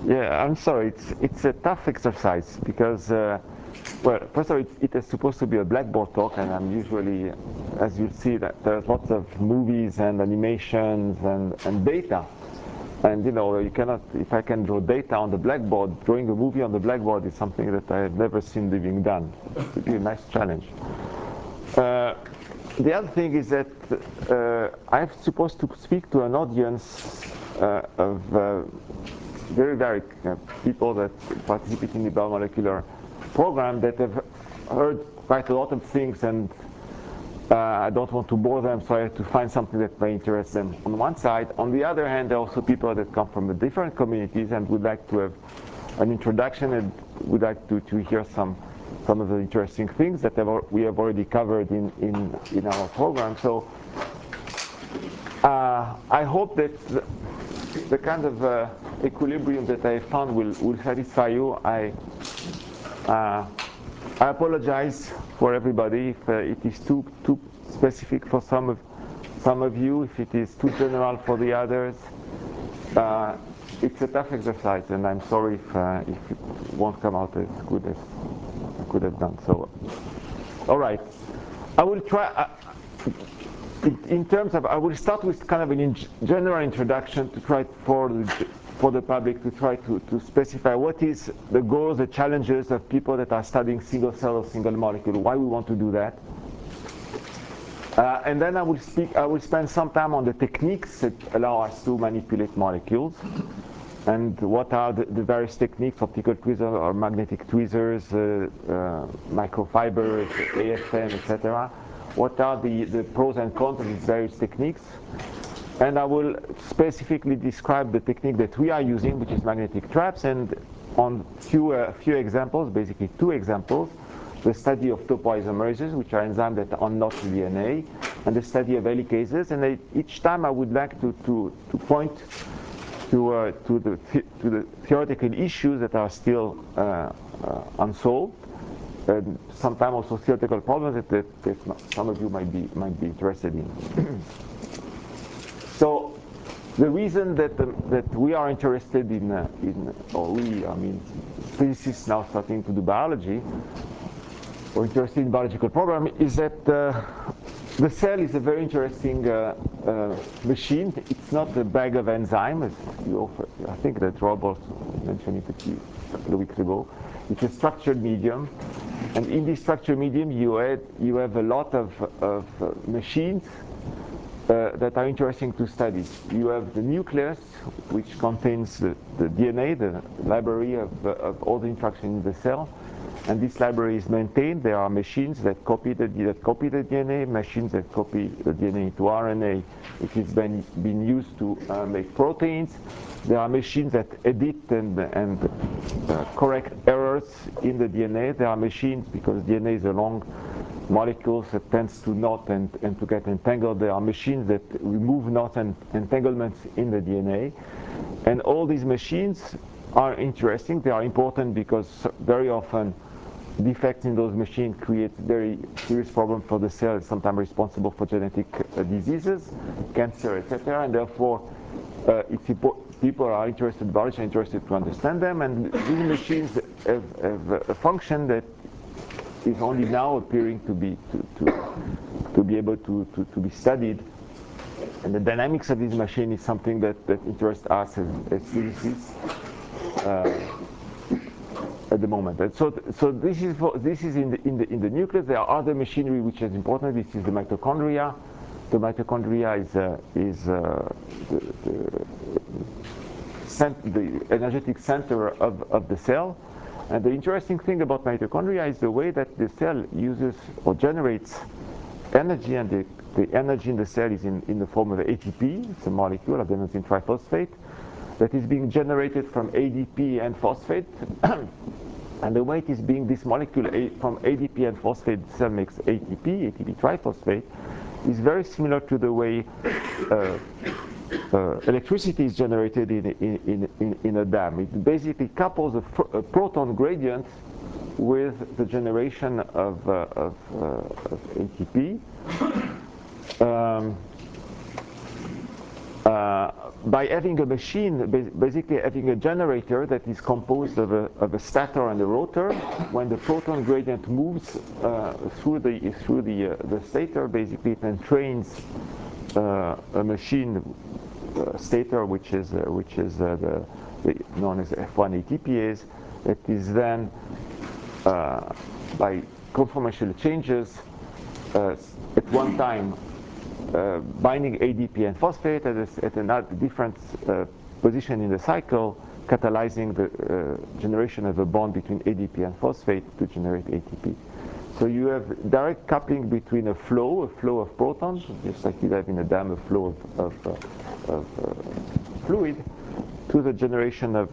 Yeah, I'm sorry. It's a tough exercise because, well, first of all, it is supposed to be a blackboard talk, and I'm usually, as you see, that there's lots of movies and animations and data, and you know you cannot. If I can draw data on the blackboard, drawing a movie on the blackboard is something that I have never seen being done. It would be a nice challenge. The other thing is that I'm supposed to speak to an audience of very varied people that participate in the biomolecular program that have heard quite a lot of things, and I don't want to bore them, so I have to find something that may interest them on one side. On the other hand, there are also people that come from different communities and would like to have an introduction and would like to hear some of the interesting things that we have already covered in our program. So I hope that the kind of equilibrium that I found will satisfy you. I apologize for everybody if it is too specific for some of you, if it is too general for the others. It's a tough exercise, and I'm sorry if it won't come out as good as I could have done. So, all right, I will try. In terms of, I will start with kind of a general introduction to try for the public to try to specify what is the goals, the challenges of people that are studying single cell or single molecule, why we want to do that. And then I will spend some time on the techniques that allow us to manipulate molecules, and what are the various techniques, optical tweezers or magnetic tweezers, microfibers, AFM, etc. What are the pros and cons of these various techniques. And I will specifically describe the technique that we are using, which is magnetic traps, and on few examples, basically two examples, the study of topoisomerases, which are enzymes that unknot the DNA, and the study of helicases. And each time I would like to point to the theoretical issues that are still unsolved, and sometimes also theoretical problems that some of you might be interested in. So the reason that we are interested physicists now starting to do biology, or interested in biological program, is that the cell is a very interesting machine. It's not a bag of enzymes. I think that Robert mentioned it a couple of weeks ago. It's a structured medium, and in this structured medium you have a lot of machines that are interesting to study. You have the nucleus, which contains the DNA, the library of all the interaction in the cell, and this library is maintained. There are machines that copy the DNA, machines that copy the DNA into RNA, which is been used to make proteins. There are machines that edit and correct errors in the DNA. There are machines, because DNA is a long molecules that tends to knot and to get entangled. There are machines that remove knots and entanglements in the DNA. And all these machines are interesting. They are important because very often defects in those machines create very serious problems for the cell, sometimes responsible for genetic diseases, cancer, etc. And therefore, people are interested, biologists are interested to understand them. And these machines have a function that is only now appearing to be able to be studied, and the dynamics of this machine is something that interests us as physicists at the moment. And so this is in the nucleus. There are other machinery which is important. This is the mitochondria. The mitochondria is the energetic center of the cell. And the interesting thing about mitochondria is the way that the cell uses or generates energy, and the energy in the cell is in the form of ATP. It's a molecule, adenosine triphosphate, that is being generated from ADP and phosphate. And the way it is being, this molecule from ADP and phosphate, the cell makes ATP triphosphate, is very similar to the way electricity is generated in a dam. It basically couples a proton gradient with the generation of ATP. by having a machine, basically having a generator that is composed of a stator and a rotor, when the proton gradient moves through the stator, basically it entrains a machine stator, which is the known as F1 ATPase, that is then by conformational changes at one time binding ADP and phosphate at another different position in the cycle, catalyzing the generation of a bond between ADP and phosphate to generate ATP. So you have direct coupling between a flow of protons, just like you have in a dam, a flow of fluid, to the generation of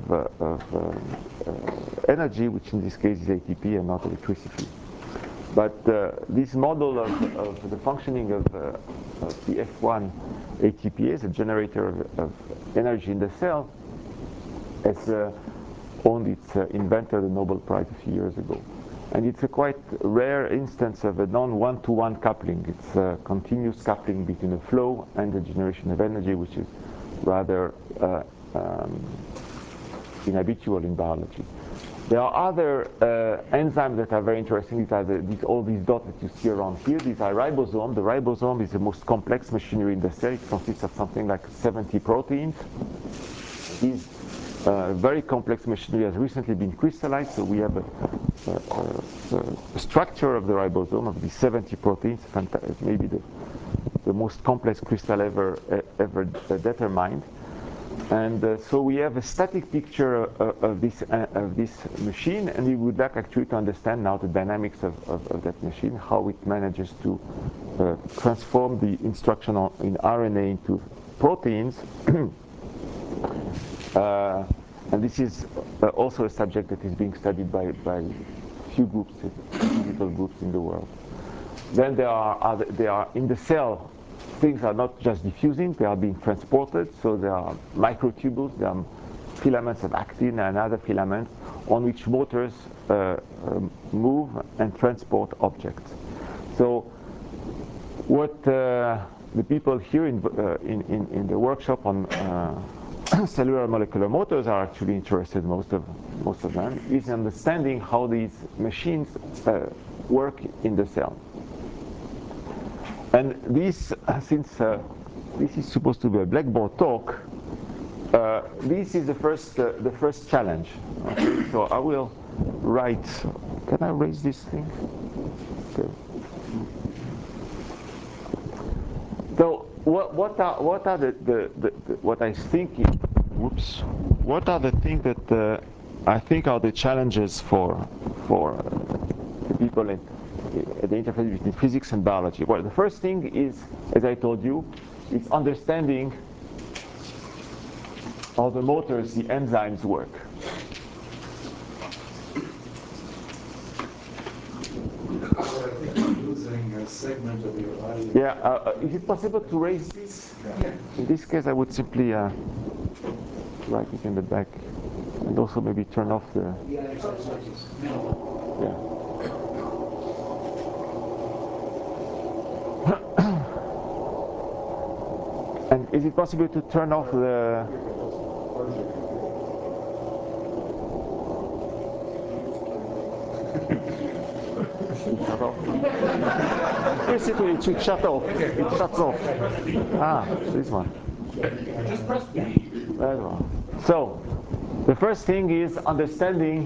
energy, which in this case is ATP and not electricity. But this model of the functioning of the F1 ATPase, a generator of energy in the cell, has owned its inventor the Nobel Prize a few years ago. And it's a quite rare instance of a non-one-to-one coupling. It's a continuous coupling between the flow and the generation of energy, which is rather inhabitual in biology. There are other enzymes that are very interesting. These are all these dots that you see around here. These are ribosomes. The ribosome is the most complex machinery in the cell. It consists of something like 70 proteins. This very complex machinery has recently been crystallized, so we have a structure of the ribosome of these 70 proteins, maybe the most complex crystal ever determined. And so we have a static picture of this machine, and we would like actually to understand now the dynamics of that machine, how it manages to transform the instruction in RNA into proteins. And this is also a subject that is being studied by few groups, little groups in the world. Then there are in the cell. Things are not just diffusing, they are being transported, so there are microtubules, there are filaments of actin and other filaments on which motors move and transport objects. So what the people here in the workshop on cellular molecular motors are actually interested, most of them, is understanding how these machines work in the cell. And this, since this is supposed to be a Blackboard talk, this is the first challenge. Okay? So I will write. Can I raise this thing? Okay. So what are the what I think? Whoops. What are the things that I think are the challenges for the people at the interface between physics and biology? Well, the first thing is, as I told you, it's understanding how the motors, the enzymes work. I think you're losing a segment of your audience. Yeah, is it possible to raise this? Yeah. In this case, I would simply write it in the back, and also maybe turn off the. Yeah. And is it possible to turn off the? Shut off. Basically, it should shut off. It shuts off. Ah, this one. Just press B. That one. So, the first thing is understanding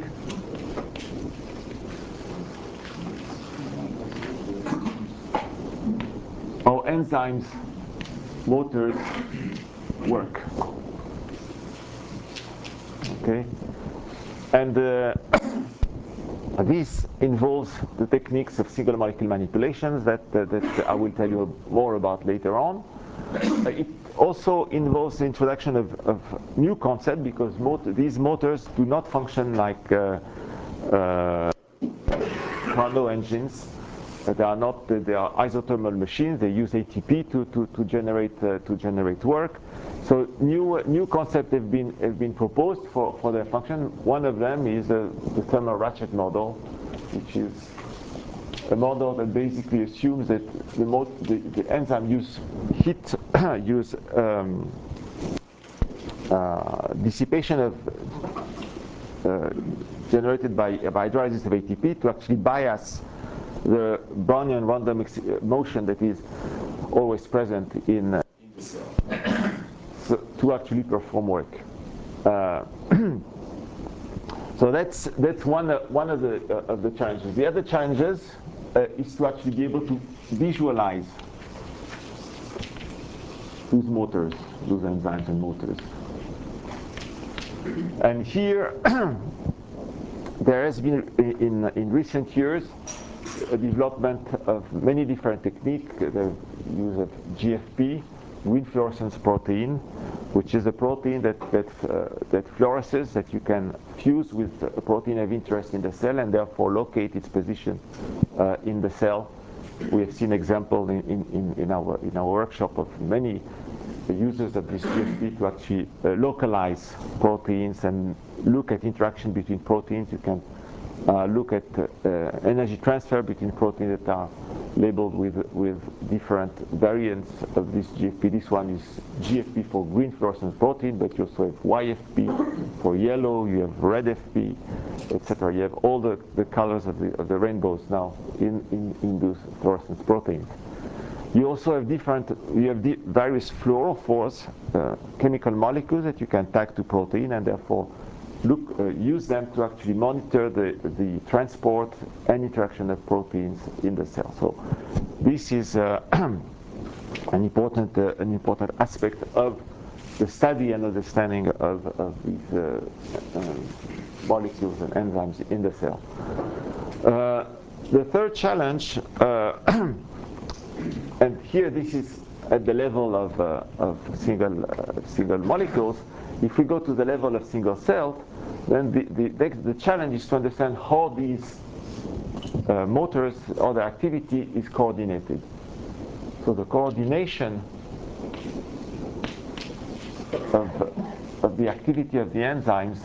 how enzymes, motors work. Okay, and this involves the techniques of single molecule manipulations that I will tell you more about later on. It also involves the introduction of new concepts, because these motors do not function like Carnot engines. They are isothermal machines. They use ATP to generate work. So new concepts have been proposed for their function. One of them is the thermal ratchet model, which is a model that basically assumes that the enzyme use heat, use dissipation of generated by hydrolysis of ATP to actually bias the Brownian random motion that is always present in the cell to actually perform work. So that's one of the challenges. The other challenges is to actually be able to visualize those motors, those enzymes and motors. And here, there has been in recent years a development of many different techniques. The use of GFP, green fluorescence protein, which is a protein that fluoresces, that you can fuse with a protein of interest in the cell and therefore locate its position in the cell. We have seen examples in our workshop of many users of this GFP to actually localize proteins and look at interaction between proteins. You can look at energy transfer between proteins that are labeled with different variants of this GFP. This one is GFP for green fluorescent protein, but you also have YFP for yellow, you have red FP, etc. You have all the colors of the rainbows now in those fluorescent proteins. You also have various fluorophores, chemical molecules that you can tag to protein and therefore use them to actually monitor the transport and interaction of proteins in the cell. So this is an important aspect of the study and understanding of these molecules and enzymes in the cell. The third challenge, and here this is at the level of single molecules. If we go to the level of single cells, then the challenge is to understand how these motors or the activity is coordinated. So the coordination of the activity of the enzymes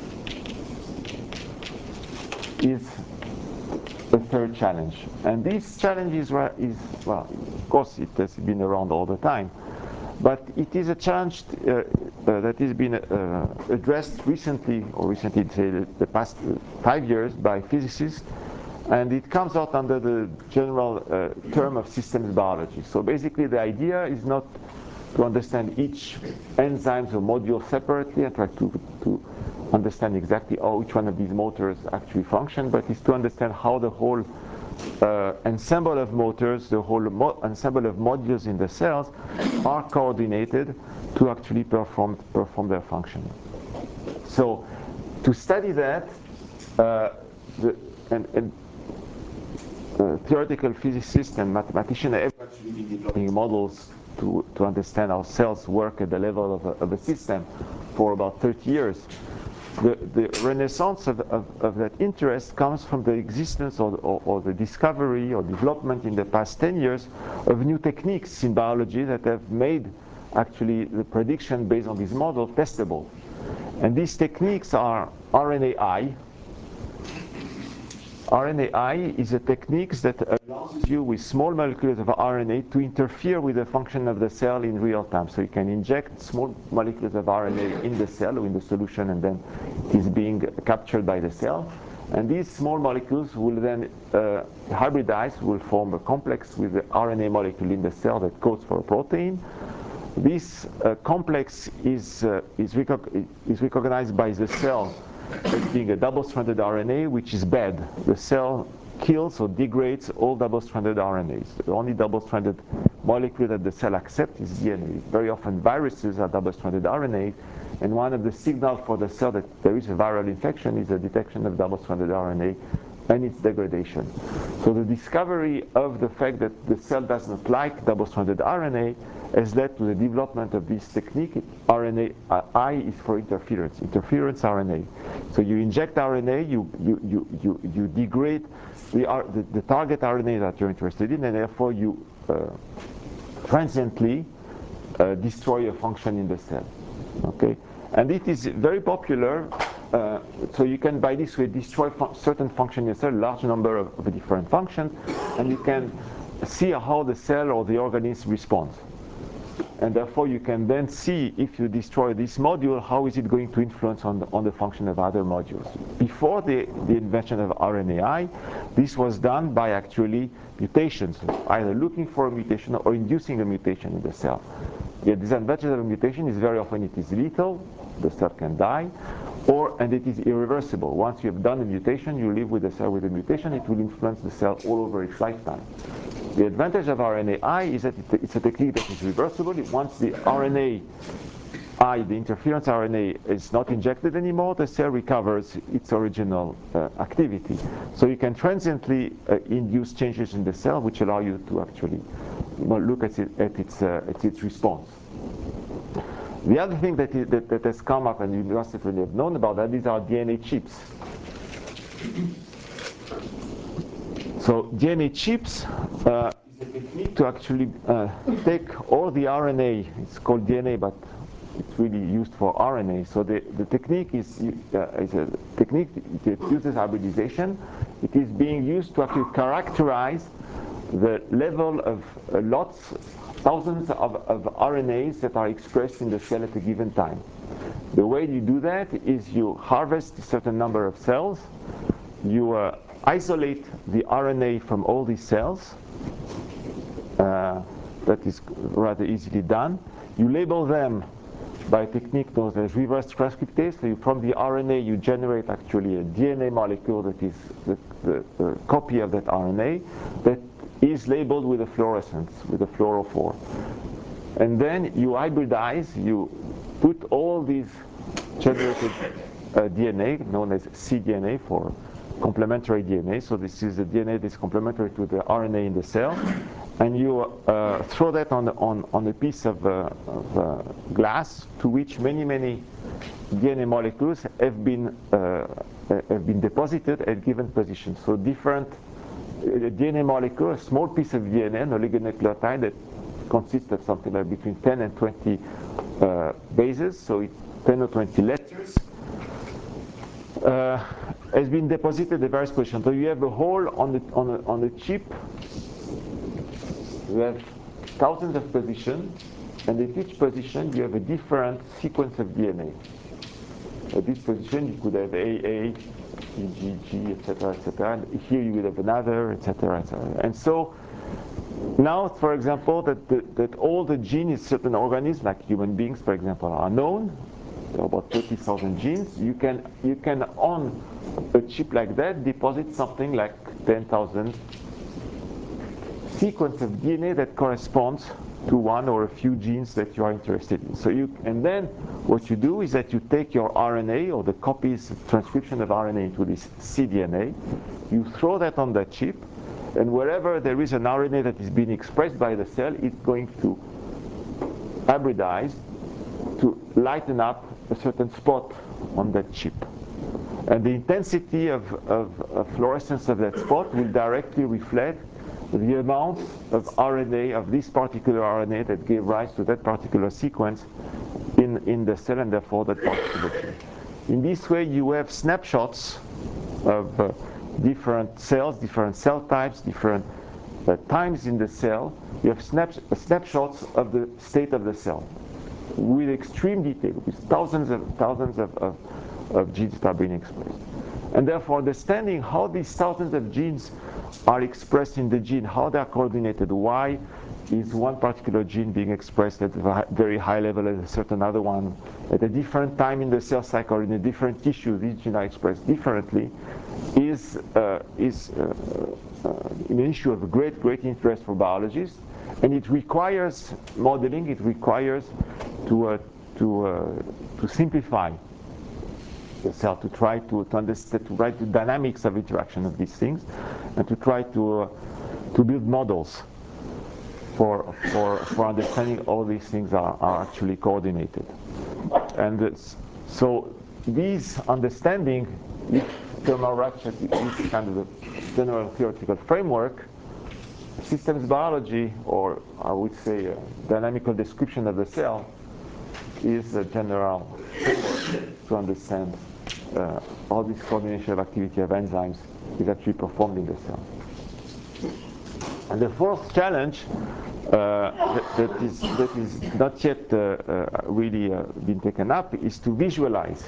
is the third challenge. And this challenge is well, of course, it has been around all the time. But it is a challenge that has been addressed recently, say the past 5 years, by physicists, and it comes out under the general term of systems biology. So basically the idea is not to understand each enzyme or module separately and try to understand exactly how each one of these motors actually function, but is to understand how the whole ensemble of motors, the whole ensemble of modules in the cells are coordinated to actually perform their function. So to study that, theoretical physicists and mathematicians have actually been developing models to understand how cells work at the level of a system for about 30 years. The renaissance of that interest comes from the existence or the discovery or development in the past 10 years of new techniques in biology that have made actually the prediction based on this model testable. And these techniques are RNAi. RNAi is a technique that allows you with small molecules of RNA to interfere with the function of the cell in real time. So you can inject small molecules of RNA in the cell or in the solution, and then it is being captured by the cell. And these small molecules will then hybridize, will form a complex with the RNA molecule in the cell that codes for a protein. This complex is recognized by the cell as being a double-stranded RNA, which is bad. The cell kills or degrades all double-stranded RNAs. The only double-stranded molecule that the cell accepts is DNA. Very often viruses are double-stranded RNA, and one of the signals for the cell that there is a viral infection is the detection of double-stranded RNA and its degradation. So the discovery of the fact that the cell does not like double-stranded RNA has led to the development of this technique. I is for interference RNA. So you inject RNA, you degrade the target RNA that you're interested in, and therefore you transiently destroy a function in the cell. Okay, and it is very popular. So you can, by this way, destroy certain function in a cell, large number of different functions, and you can see how the cell or the organism responds. And therefore, you can then see if you destroy this module, how is it going to influence on the function of other modules. Before the invention of RNAi, this was done by actually mutations, either looking for a mutation or inducing a mutation in the cell. The disadvantage of a mutation is very often it is lethal, the cell can die, and it is irreversible. Once you have done a mutation, you live with the cell with a mutation, it will influence the cell all over its lifetime. The advantage of RNAi is that it's a technique that is reversible. Once the RNAi, the interference RNA, is not injected anymore, the cell recovers its original activity. So you can transiently induce changes in the cell which allow you to actually look at its response. The other thing that has come up, and you must have really have known about that, these are DNA chips. So DNA chips is a technique to actually take all the RNA. It's called DNA, but it's really used for RNA. So the technique is a technique that uses hybridization. It is being used to actually characterize the level of thousands of RNAs that are expressed in the cell at a given time. The way you do that is you harvest a certain number of cells, you isolate the RNA from all these cells. That is rather easily done. You label them by a technique known as reverse transcriptase. So from the RNA you generate actually a DNA molecule that is the copy of that RNA that is labeled with a fluorescence, with a fluorophore. And then you hybridize, you put all these generated DNA, known as cDNA for complementary DNA. So this is the DNA that's complementary to the RNA in the cell. And you throw that on a piece of glass to which many DNA molecules have been deposited at given positions. So different DNA molecule, a small piece of DNA, an oligonucleotide that consists of something like between 10 and 20 bases, so it's 10 or 20 letters, has been deposited at various positions. So you have a hole on the chip. You have thousands of positions, and at each position you have a different sequence of DNA. At this position you could have AA, G, etc., etc. And here you would have another, etc., etc. And so now, for example, that all the genes in certain organisms, like human beings, for example, are known. There are about 30,000 genes. You can on a chip like that deposit something like 10,000 sequence of DNA that corresponds to one or a few genes that you are interested in. So and then what you do is that you take your RNA or the copies, transcription of RNA into this cDNA, you throw that on that chip, and wherever there is an RNA that is being expressed by the cell, it's going to hybridize to lighten up a certain spot on that chip. And the intensity of fluorescence of that spot will directly reflect the amount of RNA, of this particular RNA that gave rise to that particular sequence in the cell, and therefore that particular gene. In this way you have snapshots of different cells, different cell types, different times in the cell. You have snapshots of the state of the cell with extreme detail, with thousands of genes that are being expressed. And therefore understanding how these thousands of genes are expressed in the gene, how they are coordinated, why is one particular gene being expressed at a very high level and a certain other one at a different time in the cell cycle, in a different tissue, these genes are expressed differently, is an issue of great interest for biologists, and it requires modeling. It requires to simplify the cell, to try to understand, to write the dynamics of interaction of these things, and to try to build models for understanding all these things are actually coordinated. And so these understanding, if Thomas Ratchet is kind of the general theoretical framework, systems biology, or I would say a dynamical description of the cell, is a general framework to understand how this coordination of activity of enzymes is actually performed in the cell. And the fourth challenge that is not yet really been taken up is to visualize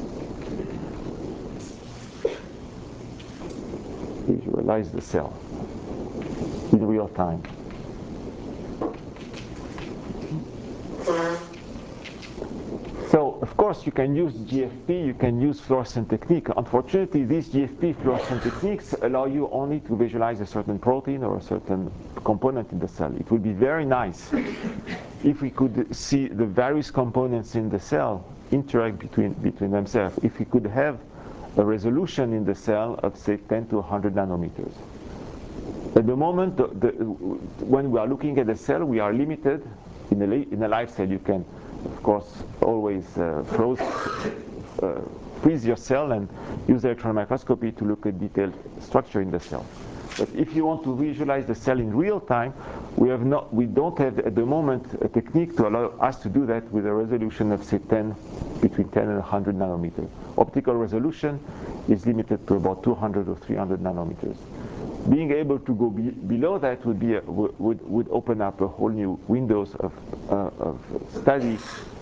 the cell in real time. So, of course, you can use GFP, you can use fluorescent technique. Unfortunately, these GFP fluorescent techniques allow you only to visualize a certain protein or a certain component in the cell. It would be very nice if we could see the various components in the cell interact between themselves. If we could have a resolution in the cell of, say, 10 to 100 nanometers. At the moment, when we are looking at the cell, we are limited. In a live cell, you can, of course, always freeze your cell and use electron microscopy to look at detailed structure in the cell. But if you want to visualize the cell in real time, we don't have at the moment a technique to allow us to do that with a resolution of, say, between 10 and 100 nanometers. Optical resolution is limited to about 200 or 300 nanometers. Being able to go below that would open up a whole new windows of study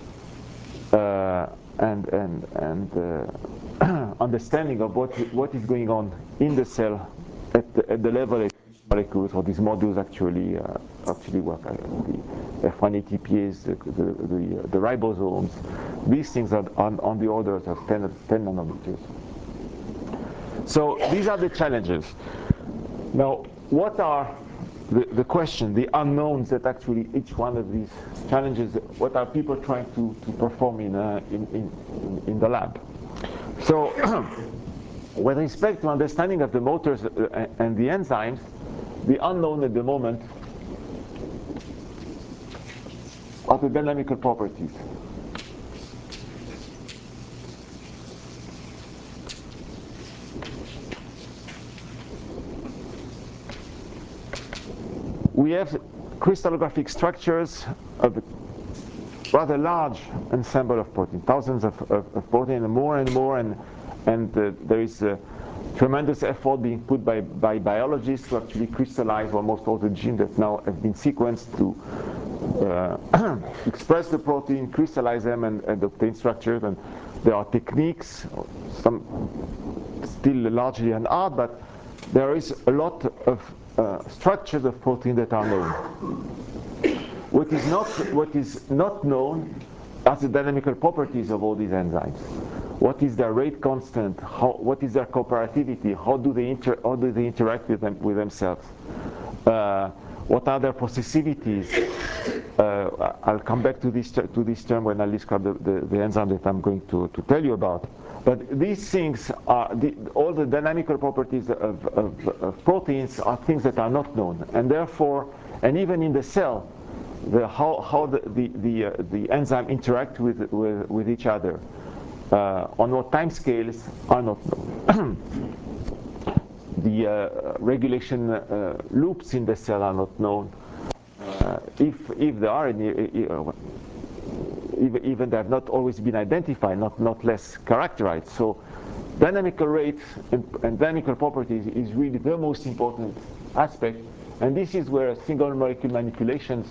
and understanding of what is going on in the cell at the level at which molecules or these modules actually work. The F1 ATPase, the ribosomes, these things are on the orders of 10 nanometers. So these are the challenges. Now, what are the question, the unknowns that actually each one of these challenges, what are people trying to perform in the lab? So, with respect to understanding of the motors and the enzymes, the unknown at the moment are the dynamical properties. We have crystallographic structures of a rather large ensemble of protein, thousands of protein, and more, and there is a tremendous effort being put by biologists to actually crystallize almost all the genes that now have been sequenced to express the protein, crystallize them, and obtain structures. And there are techniques, some still largely an art, but there is a lot of structures of protein that are known. What is not known are the dynamical properties of all these enzymes. What is their rate constant? What is their cooperativity? How do they interact with themselves? What are their processivities? I'll come back to this term when I describe the enzyme that I'm going to tell you about. But these things are all the dynamical properties of proteins are things that are not known, and therefore, and even in the cell, how the enzyme interact with each other on what time scales are not known. The regulation loops in the cell are not known. If there are any, even they have not always been identified, not less characterized. So dynamical rates and dynamical properties is really the most important aspect, and this is where single molecule manipulations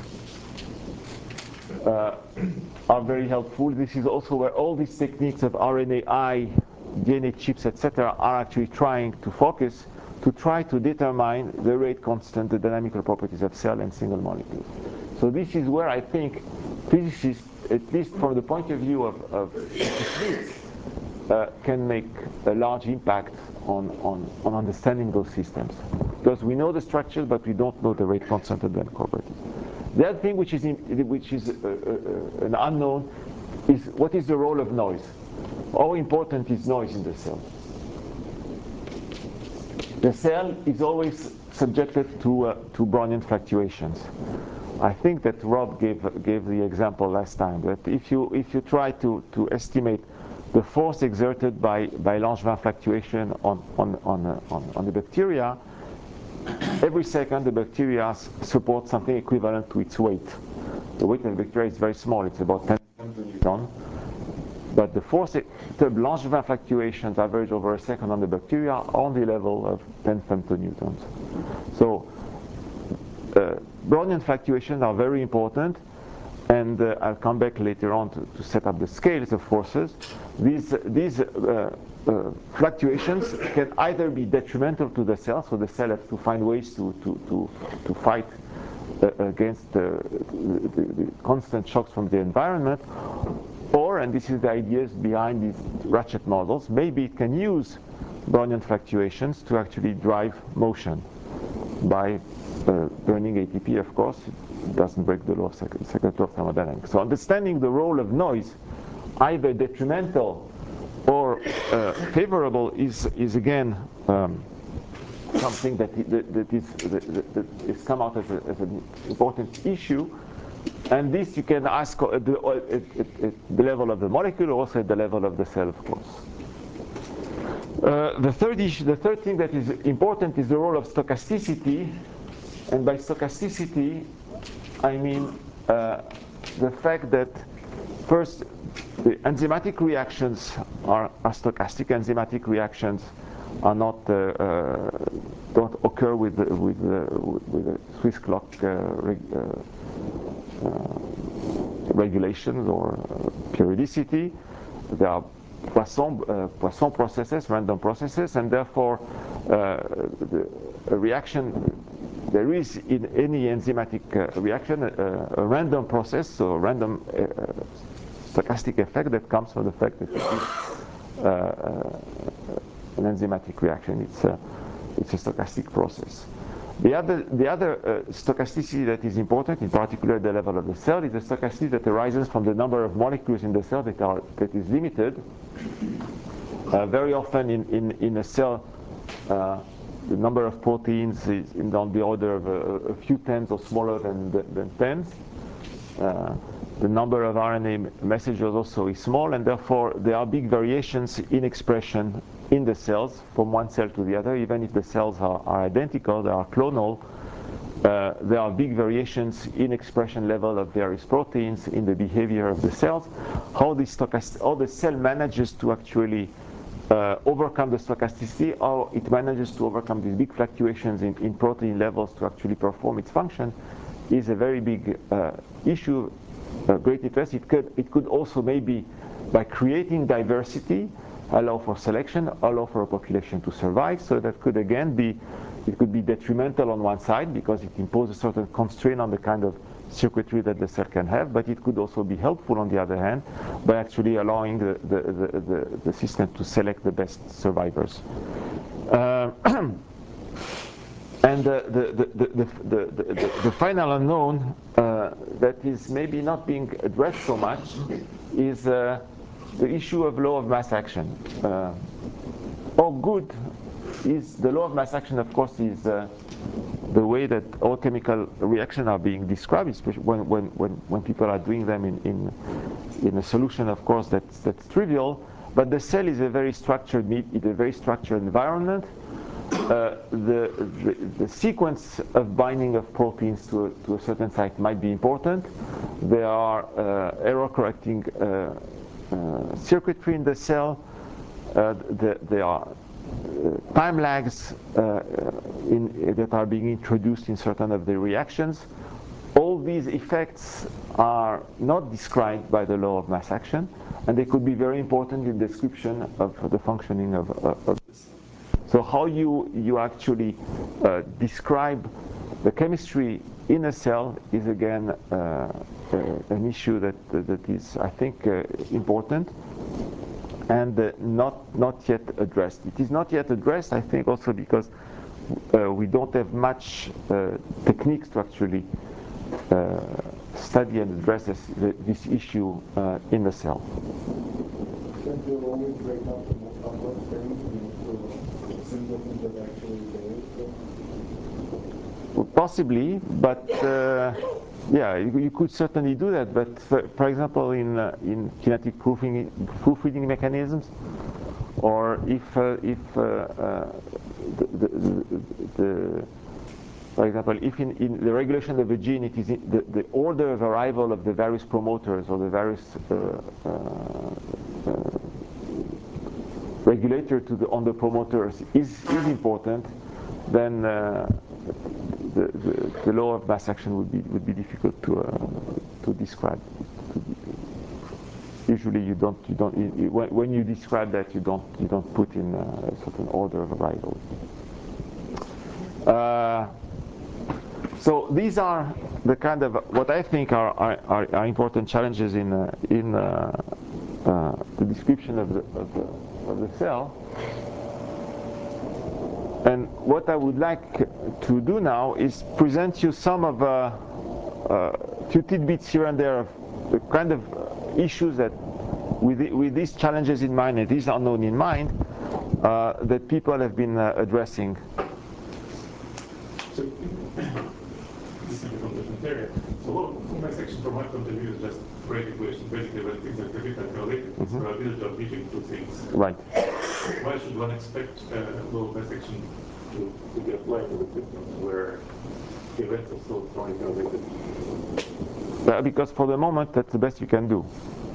are very helpful. This is also where all these techniques of RNAi, DNA chips, etc. are actually trying to focus to try to determine the rate constant, the dynamical properties of cell and single molecules. So this is where I think physicists, at least from the point of view of techniques, can make a large impact on understanding those systems. Because we know the structures, but we don't know the rate constant and dynamical properties. The other thing which is an unknown is what is the role of noise? How important is noise in the cell? The cell is always subjected to Brownian fluctuations. I think that Rob gave the example last time that if you try to estimate the force exerted by Langevin fluctuation on the bacteria, every second the bacteria support something equivalent to its weight. The weight of the bacteria is very small, it's about 10 Newton. But the Langevin fluctuations average over a second on the bacteria on the level of 10 femtonewtons. So Brownian fluctuations are very important, and I'll come back later on to set up the scales of forces. These fluctuations can either be detrimental to the cell, so the cell has to find ways to fight against the constant shocks from the environment, or, and this is the ideas behind these ratchet models, maybe it can use Brownian fluctuations to actually drive motion by burning ATP. Of course, it doesn't break the law of second law of thermodynamics. So understanding the role of noise, either detrimental or favorable, is again something that is come out as an important issue. And this you can ask at the level of the molecule, also at the level of the cell, of course. The third thing that is important is the role of stochasticity. And by stochasticity, I mean the fact that first, the enzymatic reactions are stochastic. Enzymatic reactions are not don't occur with the Swiss clock regulations or periodicity. They are Poisson processes, random processes, and therefore a reaction, there is in any enzymatic reaction a random process, so a random stochastic effect that comes from the fact that it is an enzymatic reaction. It's a stochastic process. The other stochasticity that is important, in particular at the level of the cell, is the stochasticity that arises from the number of molecules in the cell that is limited. Very often in a cell, the number of proteins is on the order of a few tens or smaller than tens. The number of RNA messengers also is small, and therefore there are big variations in expression in the cells from one cell to the other. Even if the cells are identical, they are clonal, there are big variations in expression level of various proteins, in the behavior of the cells. How the cell manages to actually overcome the stochasticity, or it manages to overcome these big fluctuations in protein levels to actually perform its function, is a very big issue, great interest. It could also maybe, by creating diversity, allow for selection, allow for a population to survive. So that could again be, it could be detrimental on one side because it imposes a certain constraint on the kind of circuitry that the cell can have, but it could also be helpful on the other hand by actually allowing the system to select the best survivors. And the final unknown that is maybe not being addressed so much is the issue of law of mass action. How good is the law of mass action? Of course, is the way that all chemical reactions are being described, especially when people are doing them in a solution. Of course, that's trivial. But the cell is a very structured environment. The sequence of binding of proteins to a certain site might be important. There are error-correcting circuitry in the cell. There are time lags that are being introduced in certain of the reactions. All these effects are not described by the law of mass action, and they could be very important in description of the functioning of this. So how you actually describe the chemistry in a cell is again an issue that is, I think, important and not yet addressed. It is not yet addressed, I think, also because we don't have much techniques to actually study and address this issue in the cell. Possibly, but yeah, you could certainly do that. But for example, in kinetic proofreading mechanisms, or if for example, if in the regulation of a gene, it is the order of arrival of the various promoters or the various regulator on the promoters is important, then the law of mass action would be difficult to describe. Usually, when you describe that, you don't put in a certain order of arrival. So these are the kind of what I think are important challenges in the description of the cell. And what I would like to do now is present you some of few tidbits here and there of the kind of issues that, with these challenges in mind and these unknown in mind, that people have been addressing. So, this is from different area. So, mass action from my point of view is just great equation. Basically, when things are completely correlated, it's probability of meeting two things. Right. Why should one expect low mass action to be applied to the systems where events are so strongly correlated? Because for the moment, that's the best you can do.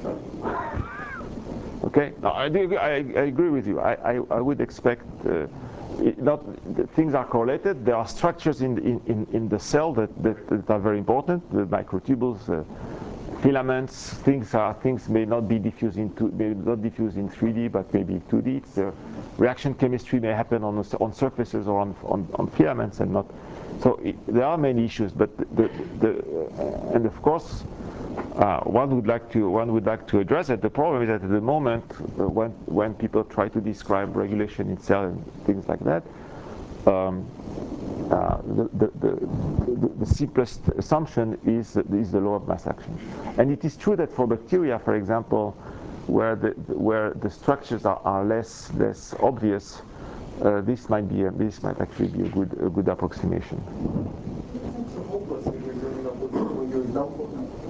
Okay, no, I agree with you. I would expect things are correlated. There are structures in the cell that are very important. The microtubules, filaments, things may not be diffused in 3D, but maybe 2D. The reaction chemistry may happen on surfaces or on filaments and not. So there are many issues, but and of course one would like to address it. The problem is that at the moment when people try to describe regulation in cell and things like that, the simplest assumption is the law of mass action. And it is true that for bacteria, for example, where the structures are less obvious, this might actually be a good approximation. It's hopeless when you're example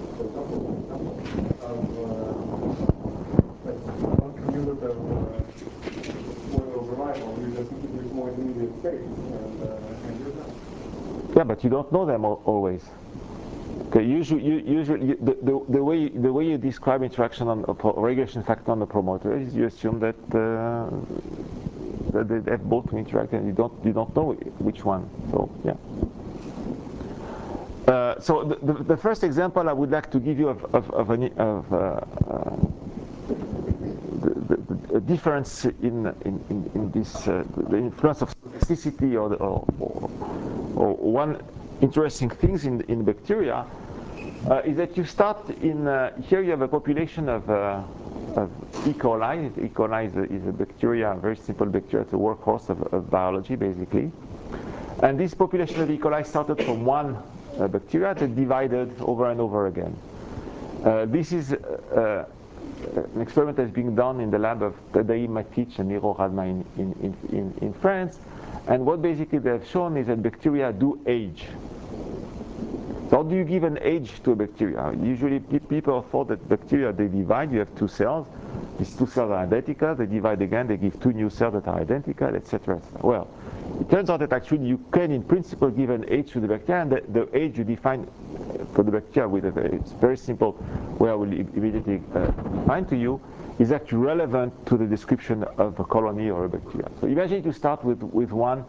of cumulative oil arrival, you just introduce more immediate states and you're done. Yeah, but you don't know them always. Okay, usually the way you describe interaction on a regulation factor on the promoter is you assume that they have both interact and you don't know which one. So yeah. So the first example I would like to give you of a difference in this the influence of toxicity or one interesting things in bacteria is that you start in here you have a population of E. coli. E. coli is a bacteria, a very simple bacteria. It's a workhorse of biology basically. And this population of E. coli started from one bacteria that divided over and over again. This is an experiment that's being done in the lab of Tadei Matic and Miro Radma in France. And what basically they have shown is that bacteria do age. So how do you give an age to a bacteria? Usually people thought that bacteria, they divide, you have two cells. These two cells are identical, they divide again, they give two new cells that are identical, etc. Well, it turns out that actually you can in principle give an age to the bacteria, and the age you define for the bacteria with a very simple way I will immediately define to you is actually relevant to the description of a colony or a bacteria. So imagine you start with one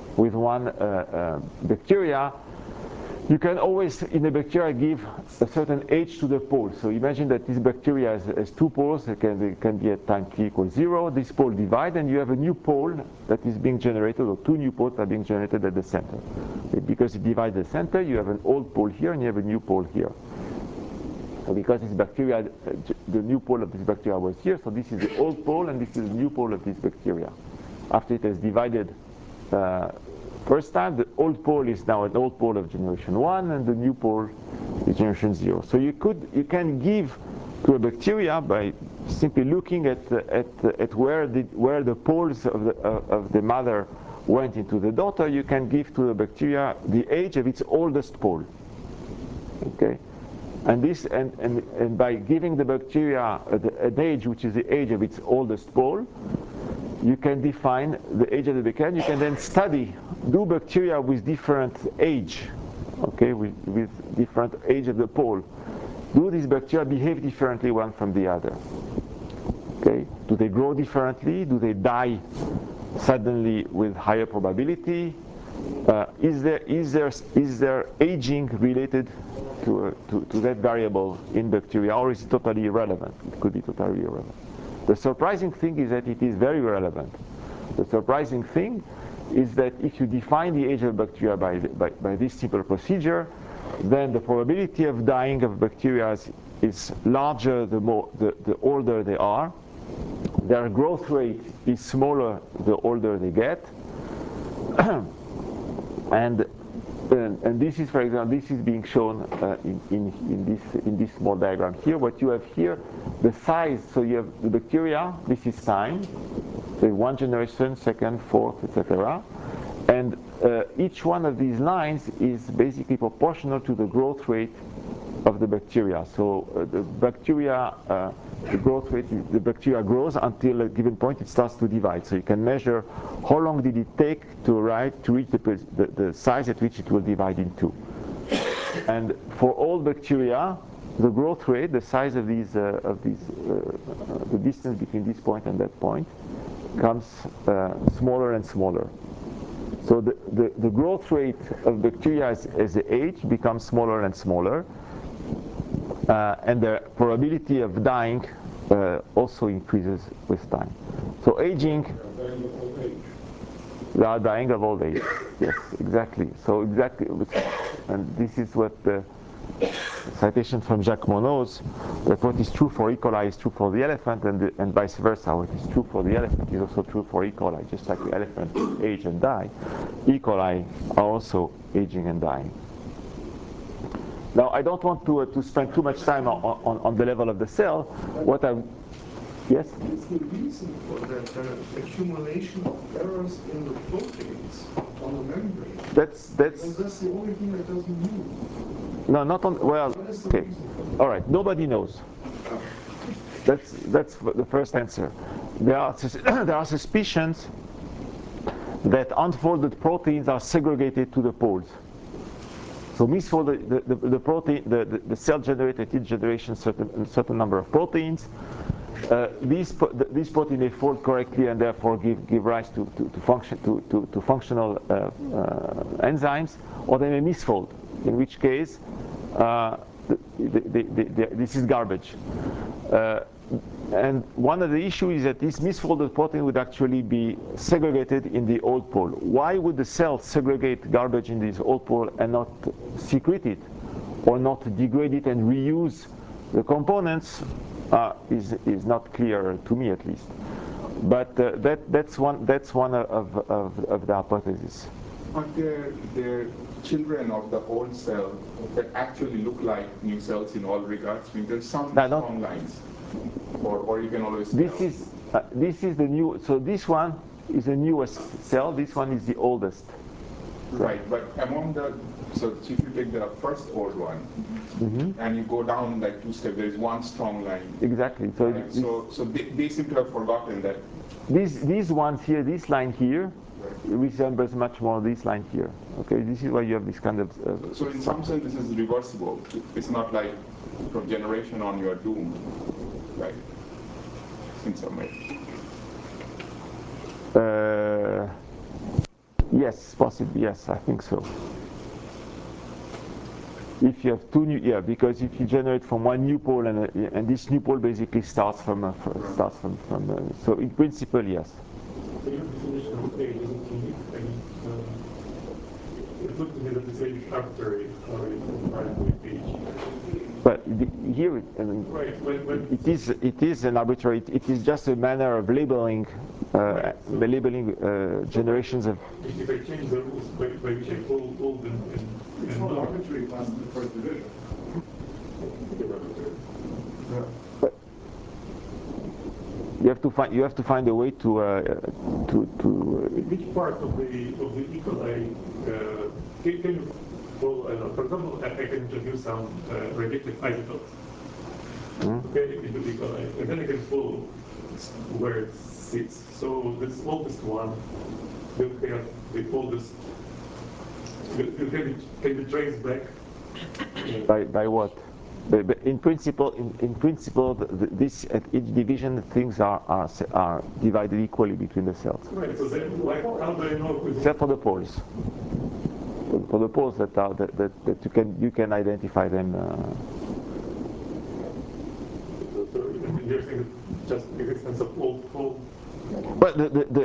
bacteria. You can always, in a bacteria, give a certain age to the pole. So imagine that this bacteria has two poles. It can be at time t equals 0. This pole divide, and you have a new pole that is being generated, or two new poles that are being generated at the center. Because it divides the center, you have an old pole here, and you have a new pole here. So because this bacteria, the new pole of this bacteria was here, so this is the old pole, and this is the new pole of this bacteria. After it has divided first time, the old pole is now an old pole of generation 1, and the new pole is generation 0. So you can give to a bacteria by simply looking at where the poles of the mother went into the daughter. You can give to the bacteria the age of its oldest pole. Okay, and this and by giving the bacteria an age which is the age of its oldest pole, you can define the age of the bacteria. You can then study, do bacteria with different age, okay, with different age of the pole. Do these bacteria behave differently one from the other? Okay, do they grow differently? Do they die suddenly with higher probability? is there aging related to that variable in bacteria, or is it totally irrelevant? It could be totally irrelevant. The surprising thing is that it is very relevant. The surprising thing is that if you define the age of bacteria by this simple procedure, then the probability of dying of bacteria is larger the older they are. Their growth rate is smaller the older they get. and this is, for example, this is being shown in this small diagram here. What you have here, the size, so you have the bacteria, this is time, so one generation, second, fourth, etc. And each one of these lines is basically proportional to the growth rate of the bacteria. So the bacteria, the growth rate, the bacteria grows until a given point it starts to divide. So you can measure how long did it take to reach the size at which it will divide in two. And for all bacteria, the growth rate, the size of these, the distance between this point and that point, comes smaller and smaller. So the growth rate of bacteria as they age becomes smaller and smaller. And the probability of dying also increases with time. So aging, they are dying of old age. Yes, exactly. So exactly, and this is what the citation from Jacques Monod, that what is true for E. coli is true for the elephant, and vice versa. What is true for the elephant is also true for E. coli. Just like the elephant age and die, E. coli are also aging and dying. Now, I don't want to spend too much time on the level of the cell. What I, yes? Is the reason for that accumulation of errors in the proteins on the membrane? That's Because that's the only thing that doesn't move. No, not on. Well, okay, all right. Nobody knows. That's the first answer. There are suspicions that unfolded proteins are segregated to the poles. So misfolded, the protein, the cell generated each generation a certain number of proteins. These proteins may fold correctly and therefore give rise to functional enzymes, or they may misfold, in which case this is garbage. And one of the issues is that this misfolded protein would actually be segregated in the old pole. Why would the cell segregate garbage in this old pole and not secrete it, or not degrade it and reuse the components? Is not clear to me, at least. But that's one of the hypotheses. Are there children of the old cell that actually look like new cells in all regards? I mean, there's some strong lines, or you can always tell. This is the new. So this one is the newest cell. This one is the oldest. Right, but among so if you take the first old one, and you go down like 2 steps, there is one strong line. Exactly. So right? So they seem to have forgotten that. These ones here, this line here, resembles much more this line here. Okay, this is why you have this kind of. So in some sense, this is reversible. It's not like from generation on you are doomed, right? In some way. Yes, possibly. Yes, I think so. If you have two new, because if you generate from one new pole and this new pole basically starts from so in principle, yes. So your definition of age isn't unique. I mean, it looked to me that this age is arbitrary, or it's defined with age. But here, right, it is an arbitrary. It is just a manner of labeling, generations of. If I change the rules by which I call old and it's not arbitrary past the first division. But you have to find a way to. Which part of the E. coli can you? Well, for example, I can introduce some radioactive isotopes, okay, into E. coli, and then I can follow where it sits. So this oldest one will have the oldest. Can be traced back. By what? In principle, this at each division things are divided equally between the cells. Right. So then, how do I know? Except for the poles. for the poles that you can identify them. So you're saying just existence of old. But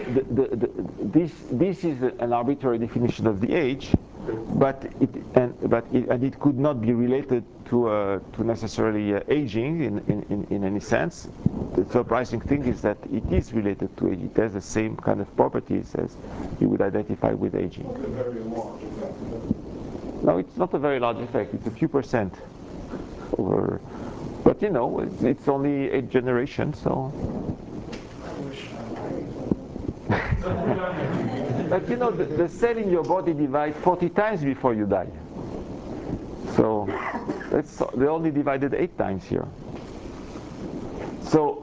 this is an arbitrary definition of the age, but it could not be related to necessarily aging in any sense. The surprising thing is that it is related to age. It has the same kind of properties as you would identify with aging. It's a very large effect. No, it's not a very large effect. It's a few percent over. But you know, it's only 8 generations, so. But you know, the cell in your body divides 40 times before you die. So they only divided 8 times here. So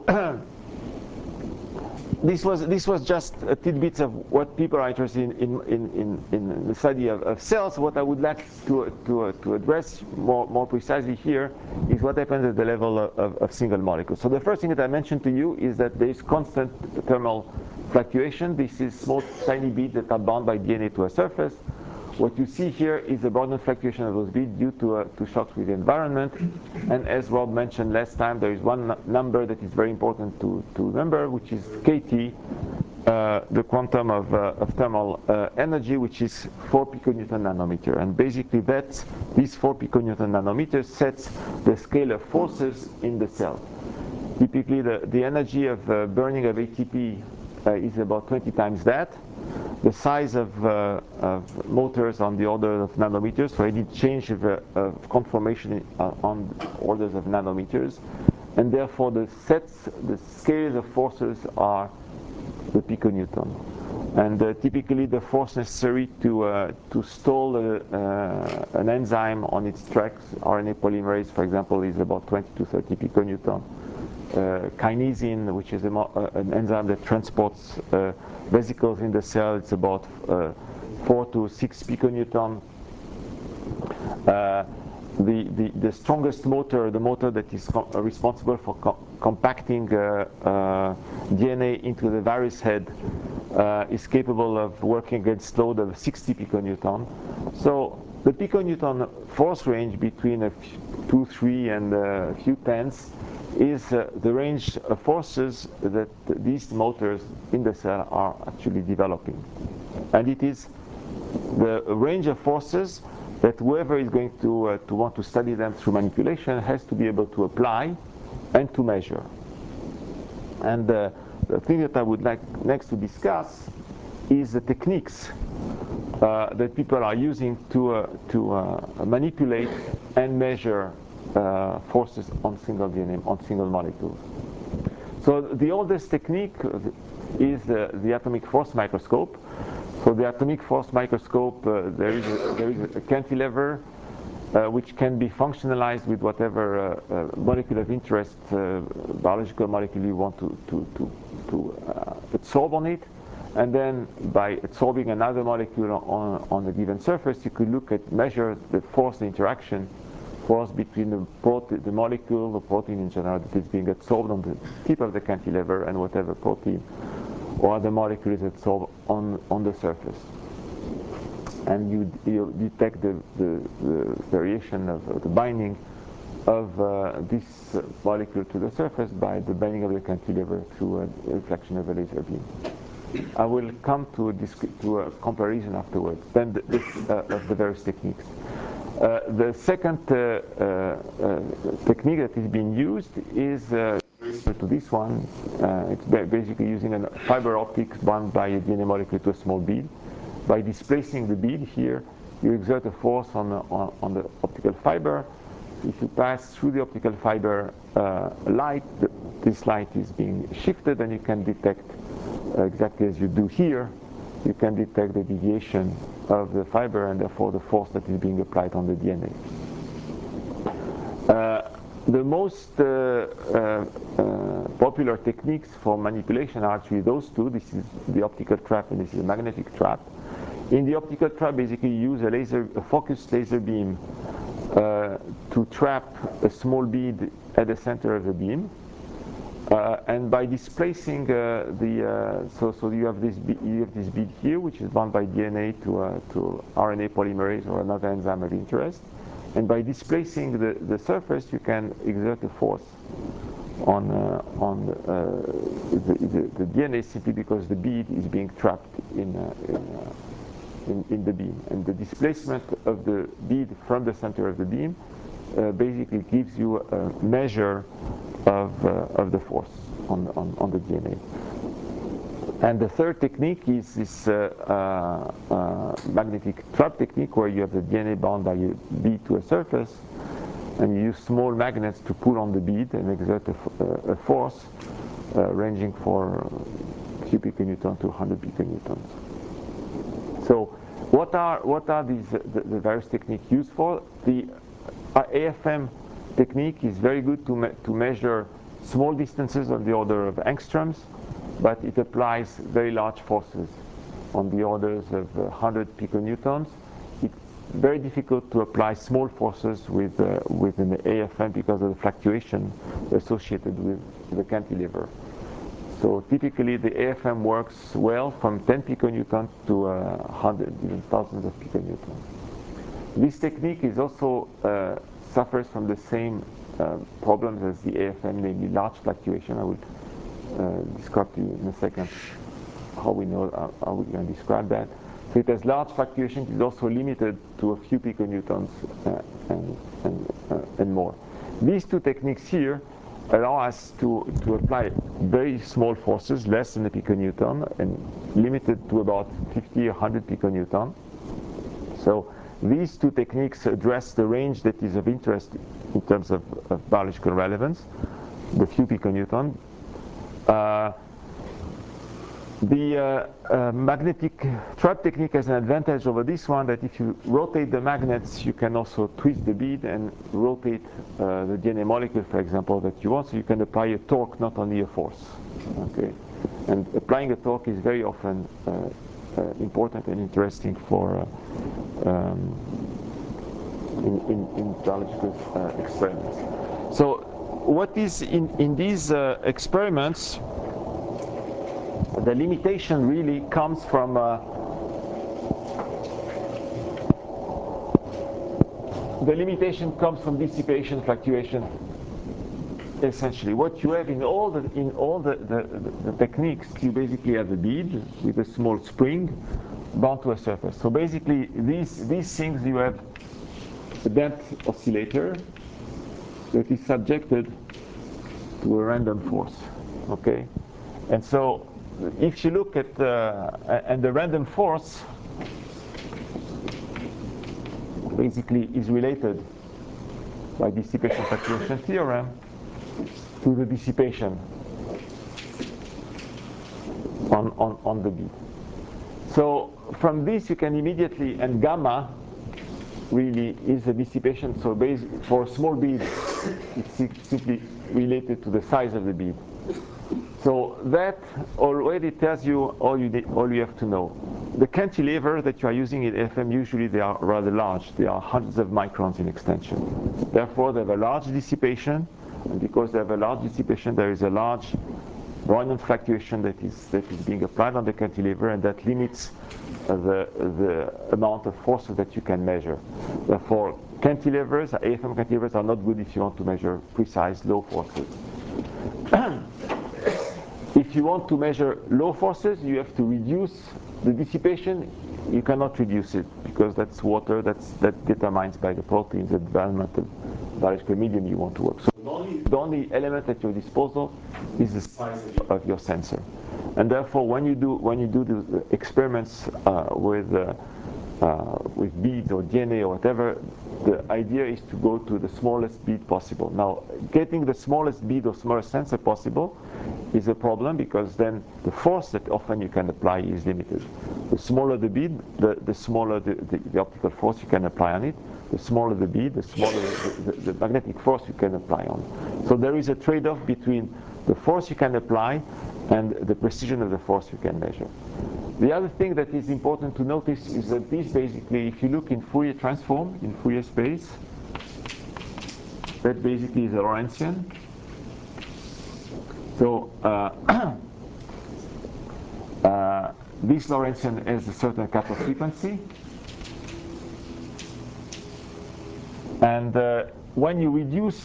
this was just a tidbit of what people are interested in the study of cells. What I would like to address more precisely here is what happens at the level of single molecules. So the first thing that I mentioned to you is that there is constant thermal fluctuation. This is small tiny beads that are bound by DNA to a surface. What you see here is the Brownian fluctuation of those beads due to shocks with the environment. And as Rob mentioned last time, there is one number that is very important to remember, which is KT, the quantum of thermal energy, which is 4 piconewton nanometer. And basically these 4 piconewton nanometers sets the scale of forces in the cell. Typically the energy of burning of ATP is about 20 times that. The size of motors on the order of nanometers, so any change of conformation on orders of nanometers, and therefore the scales of forces are the piconewton. And typically the force necessary to stall an enzyme on its tracks, RNA polymerase, for example, is about 20 to 30 piconewton. Kinesin, which is an enzyme that transports vesicles in the cell, it's about 4 to 6 piconewton. The strongest motor, the motor that is responsible for compacting DNA into the virus head, is capable of working against load of 60 piconewton. So the piconewton force range between 2, 3 and a few tens is the range of forces that these motors in the cell are actually developing. And it is the range of forces that whoever is going to want to study them through manipulation has to be able to apply and to measure. And the thing that I would like next to discuss is the techniques that people are using to manipulate and measure forces on single DNA, on single molecules. So the oldest technique is the atomic force microscope. So the atomic force microscope, there is a cantilever which can be functionalized with whatever molecule of interest, biological molecule you want to absorb on it. And then by absorbing another molecule on the given surface, you could measure the force, the interaction force between the molecule, the protein in general, that is being absorbed on the tip of the cantilever and whatever protein or other molecule is absorbed on the surface. And you detect the variation of the binding of this molecule to the surface by the bending of the cantilever through a reflection of a laser beam. I will come to a comparison afterwards, then of the various techniques. The second technique that is being used is to this one. It's basically using a fiber optic bound by a DNA molecule to a small bead. By displacing the bead here, you exert a force on the optical fiber. If you pass through the optical fiber light, this light is being shifted, and you can detect exactly as you do here. You can detect the deviation of the fiber and therefore the force that is being applied on the DNA. The most popular techniques for manipulation are actually those two. This is the optical trap and this is a magnetic trap. In the optical trap, basically you use a focused laser beam to trap a small bead at the center of the beam. And by displacing so you have this bead here, which is bound by DNA to RNA polymerase or another enzyme of interest. And by displacing the surface, you can exert a force on the DNA simply because the bead is being trapped in the beam. And the displacement of the bead from the center of the beam basically gives you a measure of the force on the DNA. And the third technique is this magnetic trap technique, where you have the DNA bound by a bead to a surface, and you use small magnets to pull on the bead and exert a force ranging for a few piconewtons to 100 piconewtons. So what are these the various techniques used for? The AFM technique is very good to measure small distances on the order of angstroms, but it applies very large forces on the orders of 100 piconewtons. It's very difficult to apply small forces with an AFM because of the fluctuation associated with the cantilever. So typically the AFM works well from 10 piconewtons to 100, even thousands of piconewtons. This technique is also suffers from the same problems as the AFM, namely large fluctuation. I will describe to you in a second how we can describe that. So it has large fluctuations. It's also limited to a few piconewtons and more. These two techniques here allow us to apply very small forces, less than a piconewton, and limited to about 50 or 100 piconewton. So these two techniques address the range that is of interest in terms of biological relevance, the few piconewton. The magnetic trap technique has an advantage over this one, that if you rotate the magnets, you can also twist the bead and rotate the DNA molecule, for example, that you want. So you can apply a torque, not only a force. Okay, and applying a torque is very often important and interesting for in biological experiments. So what is in these experiments, the limitation really comes from dissipation, fluctuation. Essentially, what you have in all the techniques, you basically have a bead with a small spring bound to a surface. So basically, these things, you have a depth oscillator that is subjected to a random force. Okay, and so if you look at and the random force basically is related by dissipation fluctuation theorem to the dissipation on the bead. So from this you can immediately, and gamma really is a dissipation. So for a small bead, it's simply related to the size of the bead. So that already tells you all you have to know. The cantilever that you are using in AFM, usually they are rather large. They are hundreds of microns in extension. Therefore, they have a large dissipation, and because they have a large dissipation, there is a large Brownian fluctuation that is being applied on the cantilever, and that limits the amount of forces that you can measure. Therefore, cantilevers, AFM cantilevers, are not good if you want to measure precise low forces. If you want to measure low forces, you have to reduce the dissipation. You cannot reduce it because that's water. That determines by the proteins the development of biological medium you want to work. So the only element at your disposal is the size of your sensor, and therefore when you do the experiments with beads or DNA or whatever, the idea is to go to the smallest bead possible. Now, getting the smallest bead or smallest sensor possible is a problem, because then the force that often you can apply is limited. The smaller the bead, the smaller the optical force you can apply on it. The smaller the bead, the smaller the magnetic force you can apply on. So there is a trade-off between the force you can apply and the precision of the force you can measure. The other thing that is important to notice is that this basically, if you look in Fourier transform, in Fourier space, that basically is a Lorentzian. So this Lorentzian has a certain cutoff frequency, and when you reduce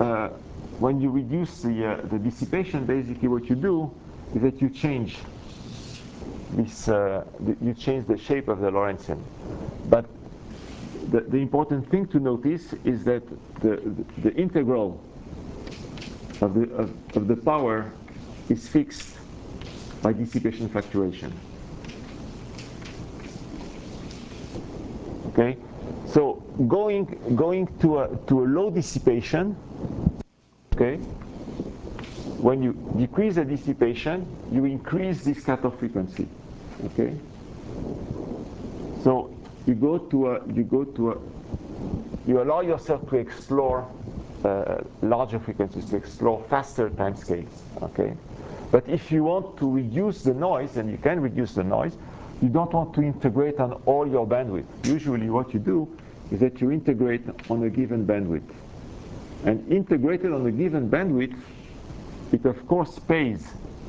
the dissipation, basically what you do is that you change this, you change the shape of the Lorentzian. But the important thing to notice is that the integral of the power is fixed by dissipation fluctuation. Okay, so going to a low dissipation. Okay, when you decrease the dissipation, you increase this cutoff frequency. Okay, so you allow yourself to explore larger frequencies, to explore faster time scales. Okay, but if you want to reduce the noise, and you can reduce the noise, you don't want to integrate on all your bandwidth. Usually what you do is that you integrate on a given bandwidth. And integrated on a given bandwidth, it of course pays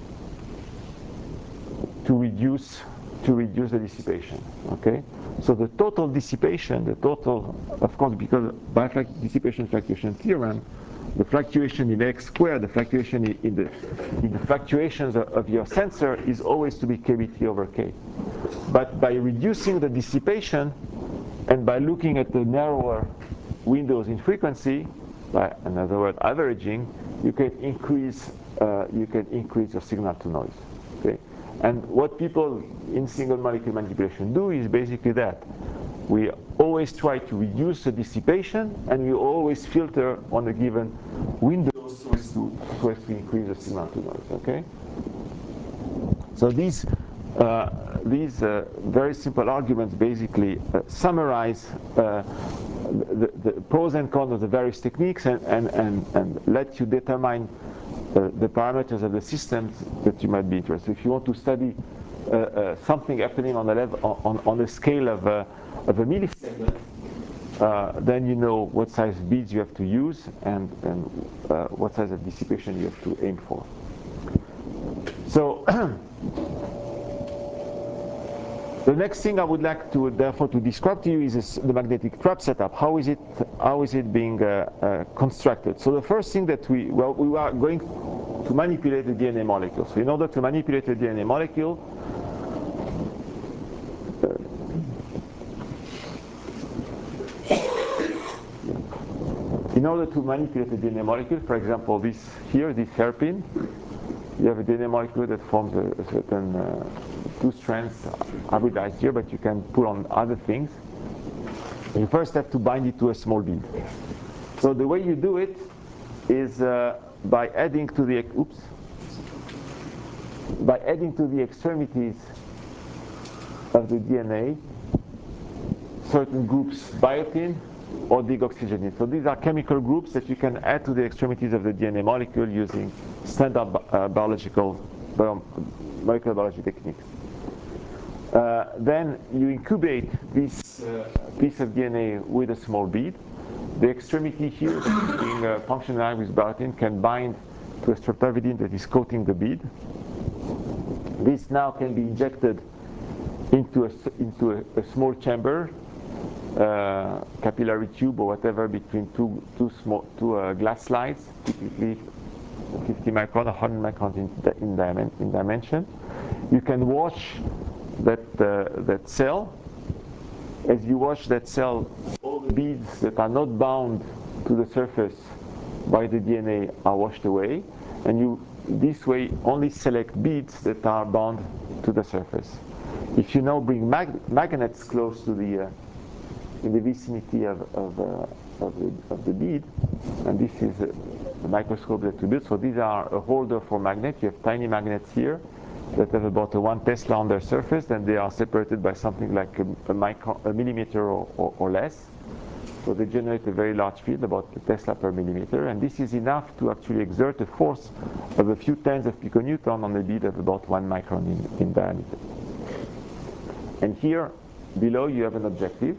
to reduce the dissipation. Okay? So the total dissipation, of course, because by dissipation fluctuation theorem, the fluctuation in x squared, the fluctuation in the fluctuations of your sensor is always to be kBt over k. But by reducing the dissipation and by looking at the narrower windows in frequency, by another word, averaging, you can increase your signal to noise. Okay, and what people in single molecule manipulation do is basically that. We always try to reduce the dissipation, and we always filter on a given window so as to increase the signal to noise. Okay. So these very simple arguments basically summarize the pros and cons of the various techniques and let you determine the parameters of the systems that you might be interested in. If you want to study something happening on a scale of a millisecond, then you know what size beads you have to use and what size of dissipation you have to aim for. So the next thing I would like to therefore to describe to you is the magnetic trap setup. How is it being constructed? So the first thing that we are going to manipulate the DNA molecule. So in order to manipulate the DNA molecule, for example, this hairpin, you have a DNA molecule that forms a certain two strands hybridized here, but you can put on other things. You first have to bind it to a small bead. So the way you do it is by adding to the extremities of the DNA certain groups, biotin or deoxygenase. So these are chemical groups that you can add to the extremities of the DNA molecule using standard molecular biology techniques. Then you incubate this piece of DNA with a small bead. The extremity here, being functionalized with biotin, can bind to a streptavidin that is coating the bead. This now can be injected into a small chamber, capillary tube or whatever, between two glass slides, typically 50 micron, 100 microns in dimension. You can wash that cell. As you wash that cell, all the beads that are not bound to the surface by the DNA are washed away, and you this way only select beads that are bound to the surface. If you now bring magnets close to in the vicinity of the bead, and this is the microscope that we built. So these are a holder for magnets. You have tiny magnets here that have about 1 Tesla on their surface, and they are separated by something like a millimeter or less. So they generate a very large field, about a Tesla per millimeter, and this is enough to actually exert a force of a few tens of piconewton on a bead of about 1 micron in diameter. And here below you have an objective.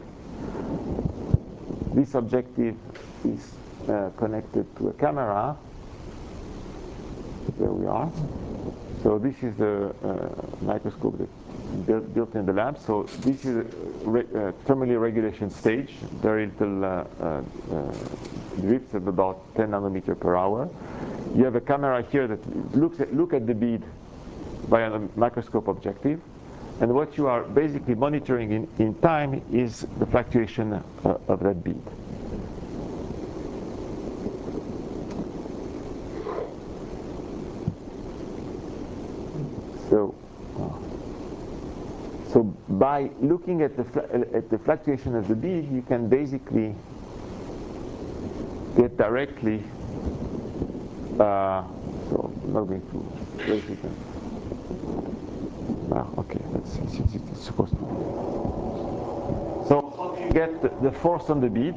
This objective is connected to a camera there we are. So this is the microscope that built in the lab. So this is a thermal regulation stage, very little drifts of about 10 nanometer per hour. You have a camera here that look at the bead by a microscope objective. And what you are basically monitoring in time is the fluctuation of that bead. So by looking at the fluctuation of the bead, you can basically get directly. So I'm not going to wait a second. Okay, let's see, since it's supposed to be. So how do you get the force on the bead?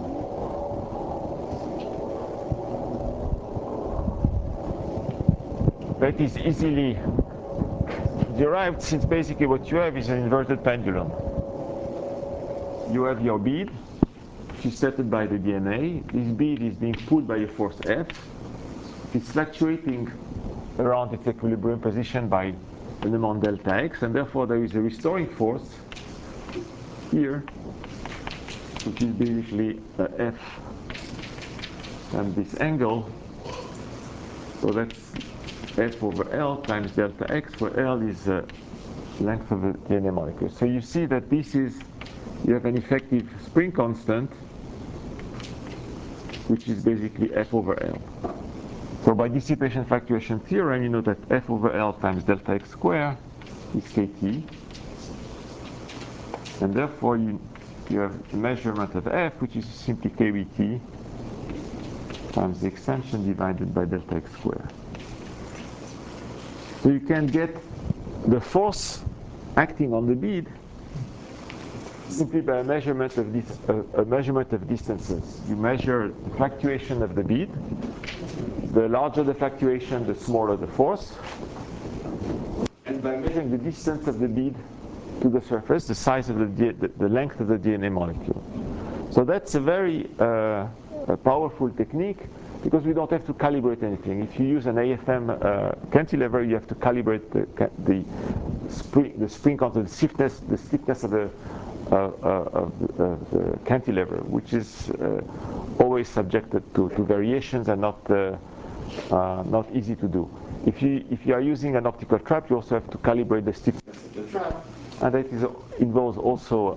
That is easily derived, since basically what you have is an inverted pendulum. You have your bead, which is set by the DNA. This bead is being pulled by a force F. It's fluctuating around its equilibrium position by an amount delta x, and therefore there is a restoring force here, which is basically F and this angle. So that's F over L times delta x, where L is the length of the DNA molecule. So you see that you have an effective spring constant, which is basically F over L. So by dissipation fluctuation theorem, you know that F over L times delta x squared is kT. And therefore you have a measurement of F, which is simply kBt times the extension divided by delta x squared. So you can get the force acting on the bead simply by a measurement of distances. You measure the fluctuation of the bead. The larger the fluctuation, the smaller the force. And by measuring the distance of the bead to the surface, the size of the length of the DNA molecule. So that's a very powerful technique, because we don't have to calibrate anything. If you use an AFM cantilever, you have to calibrate the spring constant, the stiffness of the cantilever, which is always subjected to variations and not easy to do. If you are using an optical trap, you also have to calibrate the stiffness of the trap, and that involves also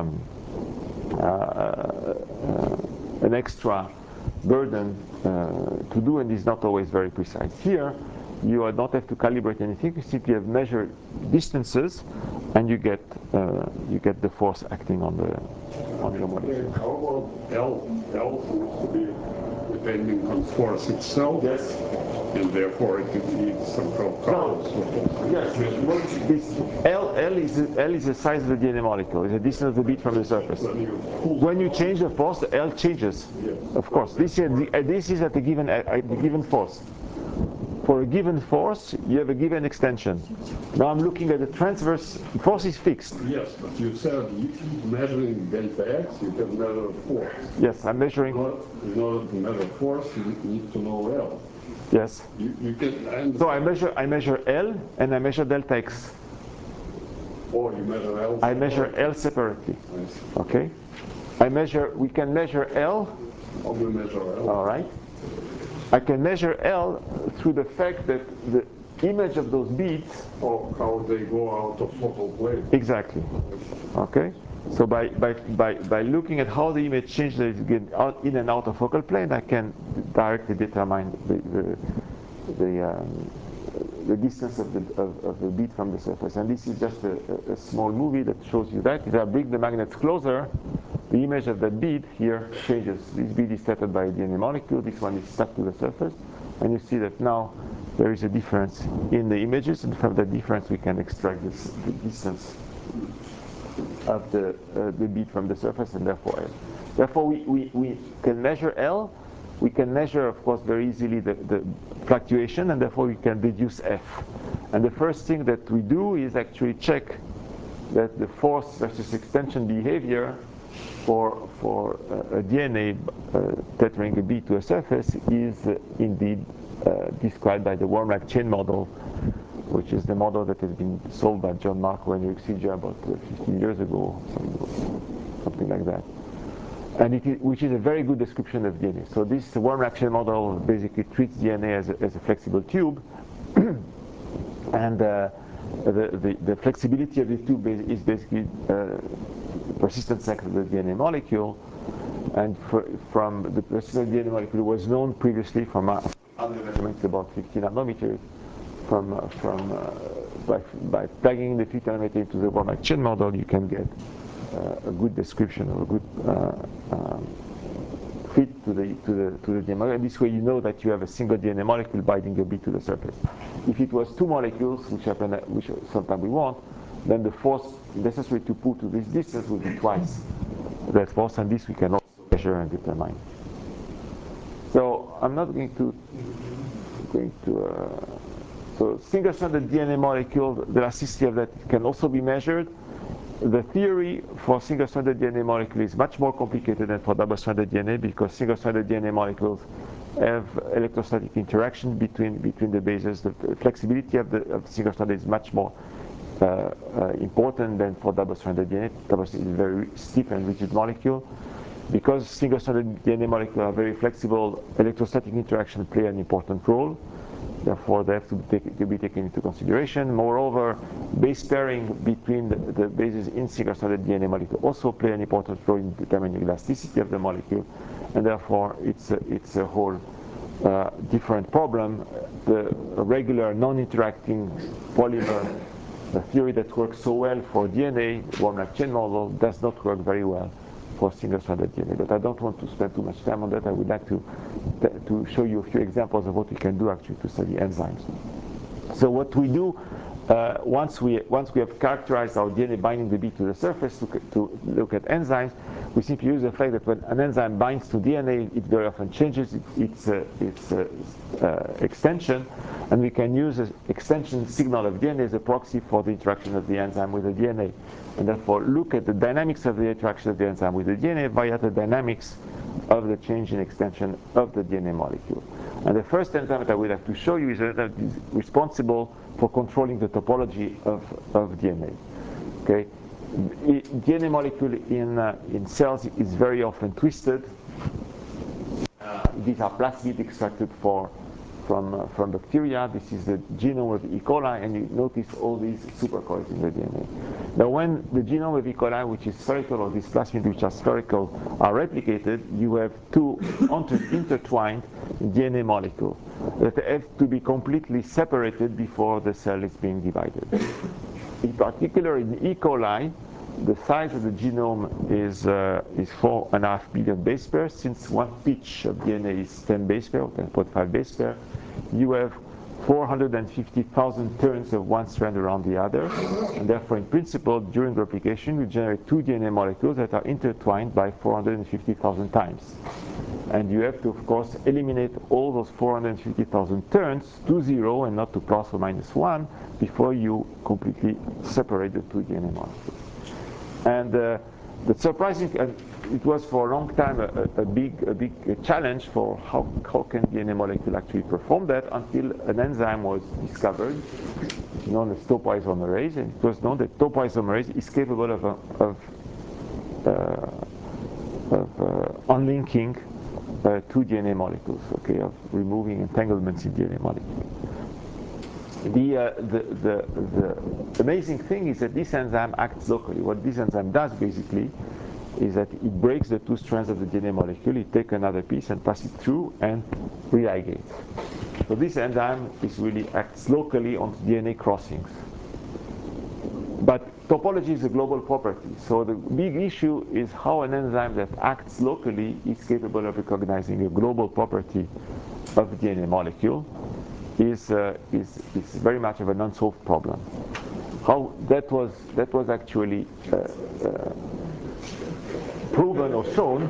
an extra burden to do, and is not always very precise. Here, you don't have to calibrate anything. You simply have measured distances, and you get the force acting on your molecule. How about L? L seems to be depending on force itself. Yes. And therefore it needs some curves. Yes. L is the size of the DNA molecule. It's the distance of the bead from the surface. When you change the force, L changes. Yes. Of course. This is at a given force. For a given force, you have a given extension. Now I'm looking at the transverse. Force is fixed. Yes, but you said measuring delta x, you can measure force. Yes, I'm measuring. In order to measure force, you need to know L. Yes. You can. So I measure L and I measure delta x. Or you measure L. I measure L separately. Okay. We can measure L. How do you measure L? All right. I can measure L through the fact that the image of those beads. Or how they go out of focal plane. Exactly. Okay. So by looking at how the image changes in and out of focal plane, I can directly determine the distance of the bead from the surface. And this is just a small movie that shows you that. If I bring the magnets closer, the image of that bead here changes. This bead is set by a DNA molecule. This one is stuck to the surface. And you see that now there is a difference in the images, and from that difference we can extract the distance of the bead from the surface, and therefore L. Therefore we can measure L. We can measure, of course, very easily the fluctuation, and therefore we can deduce F. And the first thing that we do is actually check that the force versus extension behavior for a DNA tethering a bead to a surface is indeed described by the worm-like chain model, which is the model that has been solved by John Marco and Eric Silja about 15 years ago, something like that. And which is a very good description of DNA. So this worm-like chain model basically treats DNA as a flexible tube, and the flexibility of the tube is basically persistence length of the DNA molecule, and from the persistence of the DNA molecule was known previously from other measurements about 50 nanometers. By plugging the 50 nanometer into the worm-like chain model, you can get a good description or a good fit to the DNA molecule. And this way, you know that you have a single DNA molecule binding a bit to the surface. If it was two molecules, which sometimes we want, then the force necessary to pull to this distance would be twice that force, and this we can also measure and determine. So I'm not going to so single-stranded DNA molecule, the elasticity of that can also be measured. The theory for single-stranded DNA molecule is much more complicated than for double-stranded DNA, because single-stranded DNA molecules have electrostatic interaction between the bases. The flexibility of single-stranded is much more important than for double-stranded DNA. Double-stranded is a very stiff and rigid molecule. Because single-stranded DNA molecules are very flexible, electrostatic interaction play an important role. Therefore, they have to be taken into consideration. Moreover, base pairing between the bases in single-stranded DNA molecule also play an important role in determining elasticity of the molecule, and therefore it's a whole different problem. The regular non-interacting polymer, the theory that works so well for DNA, worm-like chain model, does not work very well for single-stranded DNA. But I don't want to spend too much time on that. I would like to show you a few examples of what we can do actually to study enzymes. So what we do once we have characterized our DNA binding the bit to the surface to look at enzymes, we simply use the fact that when an enzyme binds to DNA, it very often changes its extension, and we can use an extension signal of DNA as a proxy for the interaction of the enzyme with the DNA, and therefore look at the dynamics of the interaction of the enzyme with the DNA via the dynamics of the change in extension of the DNA molecule. And the first enzyme that I would like to show you is that is responsible for controlling the topology of DNA. Okay, DNA molecule in cells is very often twisted. These are plasmids extracted from bacteria. This is the genome of E. coli, and you notice all these supercoils in the DNA. Now, when the genome of E. coli, which is spherical, or these plasmids which are spherical, are replicated, you have two intertwined DNA molecules that have to be completely separated before the cell is being divided. In particular, in E. coli, the size of the genome is 4.5 billion base pairs. Since one pitch of DNA is 10 base pair, or 10.5 base pair, you have 450,000 turns of one strand around the other, and therefore, in principle, during replication, you generate two DNA molecules that are intertwined by 450,000 times. And you have to, of course, eliminate all those 450,000 turns to 0 and not to plus or minus 1 before you completely separate the two DNA molecules. And the surprising, it was for a long time a big challenge for how can DNA molecule actually perform that, until an enzyme was discovered known as topoisomerase, and it was known that topoisomerase is capable of unlinking two DNA molecules, okay, of removing entanglements in DNA molecules. The amazing thing is that this enzyme acts locally. What this enzyme does basically is that it breaks the two strands of the DNA molecule, it takes another piece and passes it through and religates. So this enzyme really acts locally on DNA crossings. But topology is a global property, so the big issue is how an enzyme that acts locally is capable of recognizing a global property of the DNA molecule. Is very much of an unsolved problem. How that was actually proven or shown.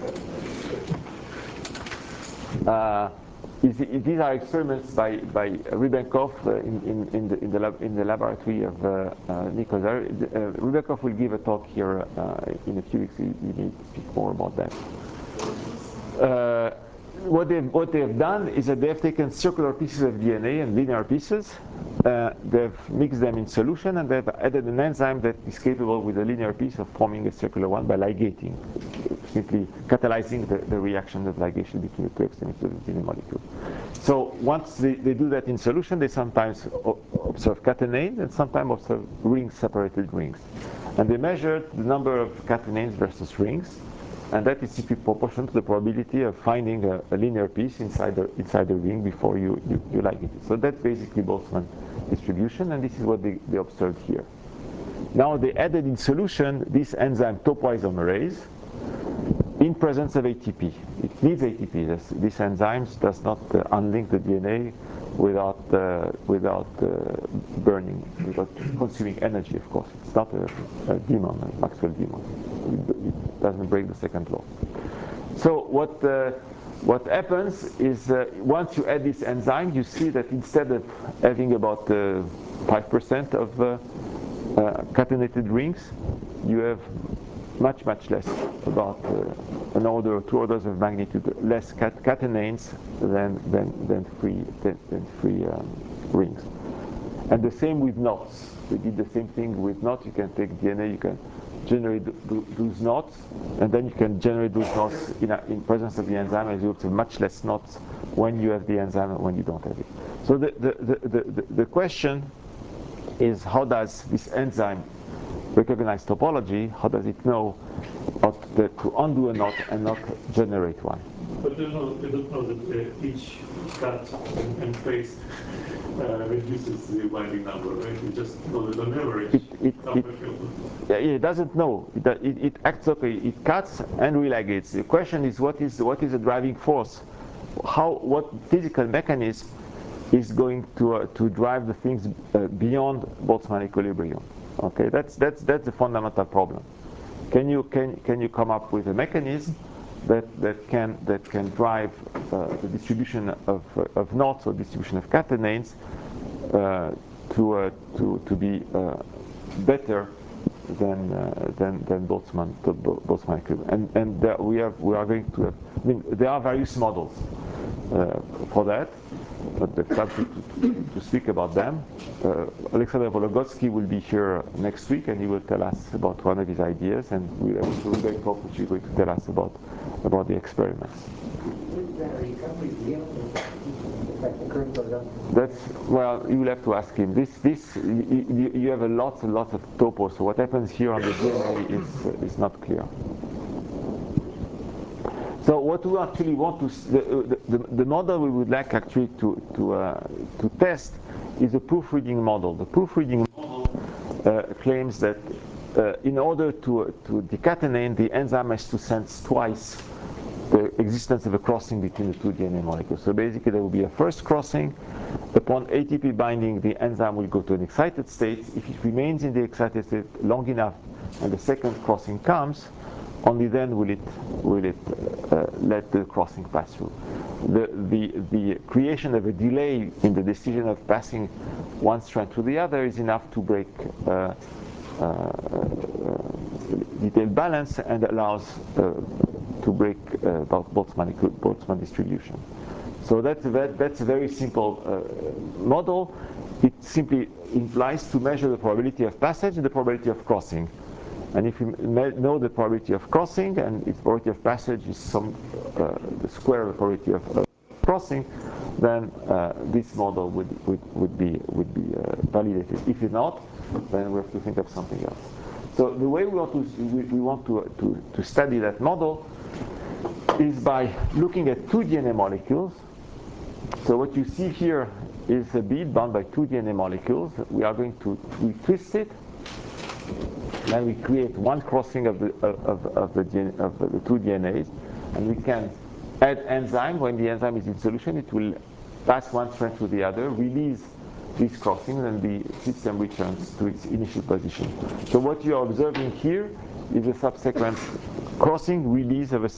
These are experiments by Rybenkov in the laboratory of Nicholas. Rybenkov will give a talk here in a few weeks. He may speak more about that. what they've done is that they've taken circular pieces of DNA and linear pieces, they've mixed them in solution, and they've added an enzyme that is capable with a linear piece of forming a circular one by ligating, simply catalyzing the reaction of ligation between the two extremities of the DNA molecule. So once they do that in solution, they sometimes observe catenanes and sometimes observe separated rings. And they measured the number of catenanes versus rings, and that is simply proportional to the probability of finding a linear piece inside the ring before you ligate it. So that's basically Boltzmann distribution, and this is what they observed here. Now they added in solution this enzyme topoisomerase in presence of ATP. It needs ATP. This enzyme does not unlink the DNA without burning, without consuming energy, of course. It's not a demon, a Maxwell demon. It doesn't break the second law. So what happens is once you add this enzyme, you see that instead of having about 5% of catenated rings, you have much less, about an order or 2 orders of magnitude less catenanes than free rings. And the same with knots. We did the same thing with knots. You can take DNA, you can generate those knots, and then you can generate those knots in presence of the enzyme, and you have much less knots when you have the enzyme and when you don't have it. So the question is, how does this enzyme recognize topology? How does it know to undo a knot and not generate one? But they don't know that each cut and paste reduces the binding number, right? You just know that on average. It doesn't know. It acts okay. It cuts and religates. The question is, what is the driving force? What physical mechanism is going to drive the things beyond Boltzmann equilibrium? Okay, that's the fundamental problem. Can you come up with a mechanism that can drive the distribution of knots or distribution of catenanes to be better than Boltzmann equilibrium? And we are going to have, I mean, there are various models for that, but they've started to speak about them. Alexander Vologodsky will be here next week, and he will tell us about one of his ideas, and we'll have Ruben Koch, which is going to tell us about the experiments. Well, you will have to ask him. You have lots and lots of topos, so what happens here on the DNA is not clear. So what we actually want to, the model we would like actually to test is a proofreading model. The proofreading model claims that in order to decatenate, the enzyme has to sense twice the existence of a crossing between the two DNA molecules. So basically there will be a first crossing. Upon ATP binding, the enzyme will go to an excited state. If it remains in the excited state long enough and the second crossing comes, only then will it let the crossing pass through. The creation of a delay in the decision of passing one strand to the other is enough to break detailed balance and allows to break Boltzmann distribution. So that's a very simple model. It simply implies to measure the probability of passage and the probability of crossing. And if you know the probability of crossing and its probability of passage is the square of the probability of crossing, then this model would be validated. If it's not, then we have to think of something else. So the way we want to study that model is by looking at two DNA molecules. So what you see here is a bead bound by two DNA molecules. We are going to twist it. Then we create one crossing of the two DNAs, and we can add enzyme. When the enzyme is in solution, it will pass one strand to the other, release these crossings, and the system returns to its initial position. So what you are observing here is a subsequent crossing release of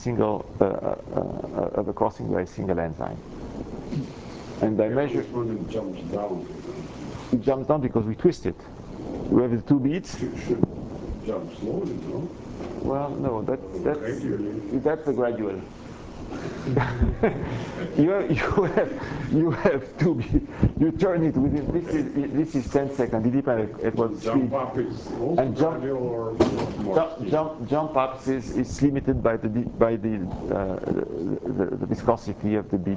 a crossing by a single enzyme. And I measure. It jumps down. It jumps down because we twist it. We have the two beads. It should jump slowly, no? Well, no, that's a gradual. you have to be, you turn it within, this is 10 seconds, it depends at what speed. Jump up is also And gradual or more speed? jump ups is limited by the viscosity of the bead.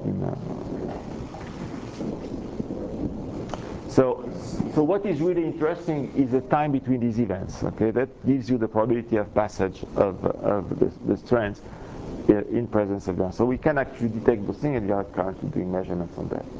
So what is really interesting is the time between these events. Okay, that gives you the probability of passage of the strands in presence of them. So we can actually detect those things, and we are currently doing measurements on that.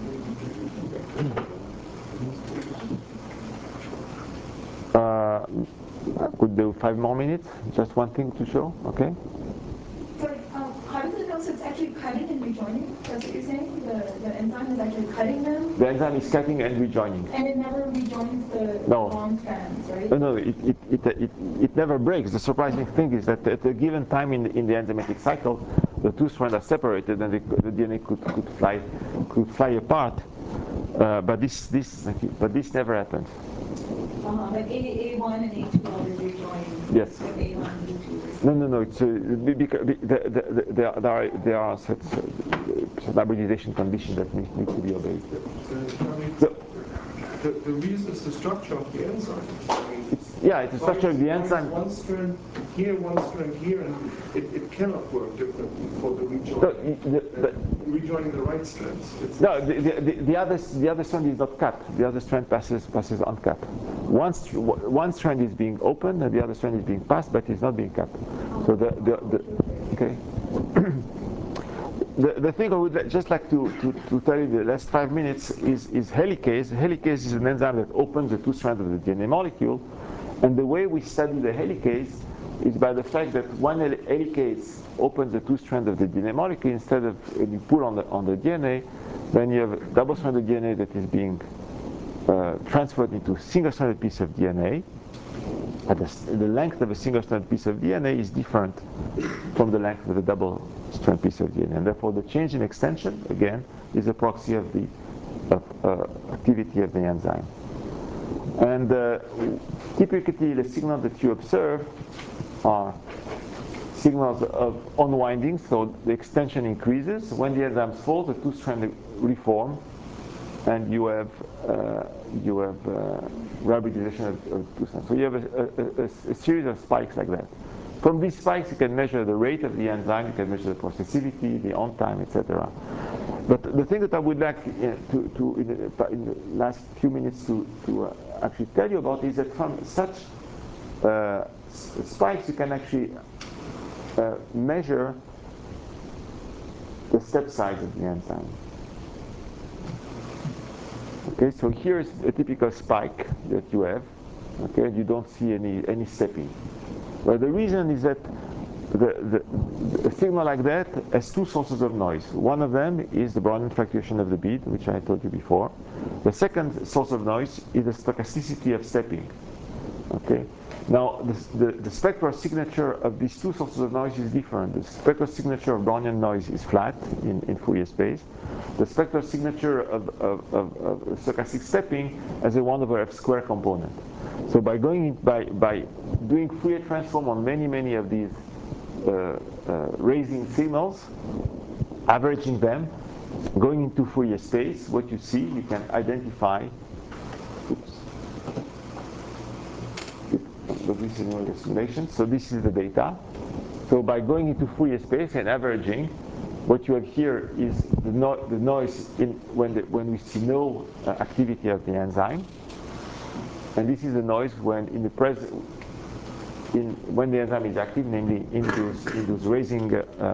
I could do 5 more minutes. Just one thing to show. Okay. Sorry, how does it know? So it's actually cutting and rejoining? That's what you're saying? The enzyme is actually cutting them? The enzyme is cutting and rejoining. And it never rejoins the long strands, right? No, it never breaks. The surprising thing is that at a given time in the enzymatic cycle, the two strands are separated and the DNA could fly apart. But this never happens. Like A1 and A2 always rejoin. Yes. A1 and A2. No. It's because there are such hybridization conditions that need to be obeyed. The reason is the structure of the enzyme. It's the structure of the enzyme. One strand here, one strand here, and it cannot work differently for the rejoining the right strands. The other strand is not cut. The other strand passes uncut. One strand is being opened and the other strand is being passed, but it's not being cut. So okay. The thing I would just like to tell you the last 5 minutes is helicase. Helicase is an enzyme that opens the two strands of the DNA molecule, and the way we study the helicase is by the fact that one helicase opens the two strands of the DNA molecule. Instead of you pull on the DNA, then you have a double-stranded DNA that is being transferred into a single-stranded piece of DNA. The length of a single-stranded piece of DNA is different from the length of the double-strand piece of DNA, and therefore the change in extension again is a proxy of the activity of the enzyme. And typically the signals that you observe are signals of unwinding, so the extension increases. When the enzyme falls, the two strands reform, and you have hybridization of two strands. So you have a series of spikes like that. From these spikes, you can measure the rate of the enzyme, you can measure the processivity, the on-time, etc. But the thing that I would like in the last few minutes to actually tell you about is that from such spikes, you can actually measure the step size of the enzyme. Okay, so here's a typical spike that you have. Okay, you don't see any stepping. Well, the reason is that a signal like that has two sources of noise. One of them is the Brownian fluctuation of the bead, which I told you before. The second source of noise is the stochasticity of stepping. Okay. Now, the spectral signature of these two sources of noise is different. The spectral signature of Brownian noise is flat in Fourier space. The spectral signature of stochastic stepping has a 1/f square component. So by doing Fourier transform on many of these raising signals, averaging them, going into Fourier space, what you see, you can identify. So this is the simulation. So this is the data. So by going into Fourier space and averaging, what you have here is the noise when we see no activity of the enzyme, and this is the noise when when the enzyme is active, namely in those raising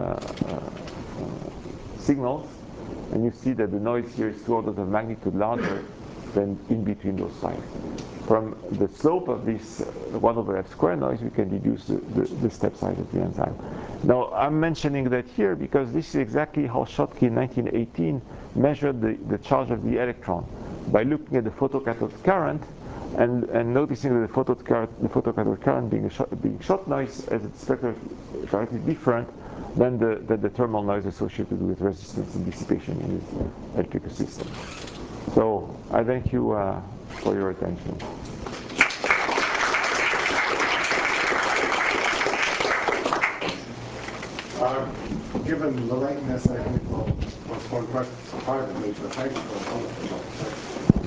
signals, and you see that the noise here is 2 orders of magnitude larger than in between those sides. From the slope of this 1/f square noise, we can deduce the step size of the enzyme. Now, I'm mentioning that here because this is exactly how Schottky in 1918 measured the charge of the electron by looking at the photocathode current and noticing that the photocathode current being shot noise as its spectral character is different than the thermal noise associated with resistance and dissipation in this electrical system. So I thank you for your attention. Given the lightness, I think was quite hard to make the height for all of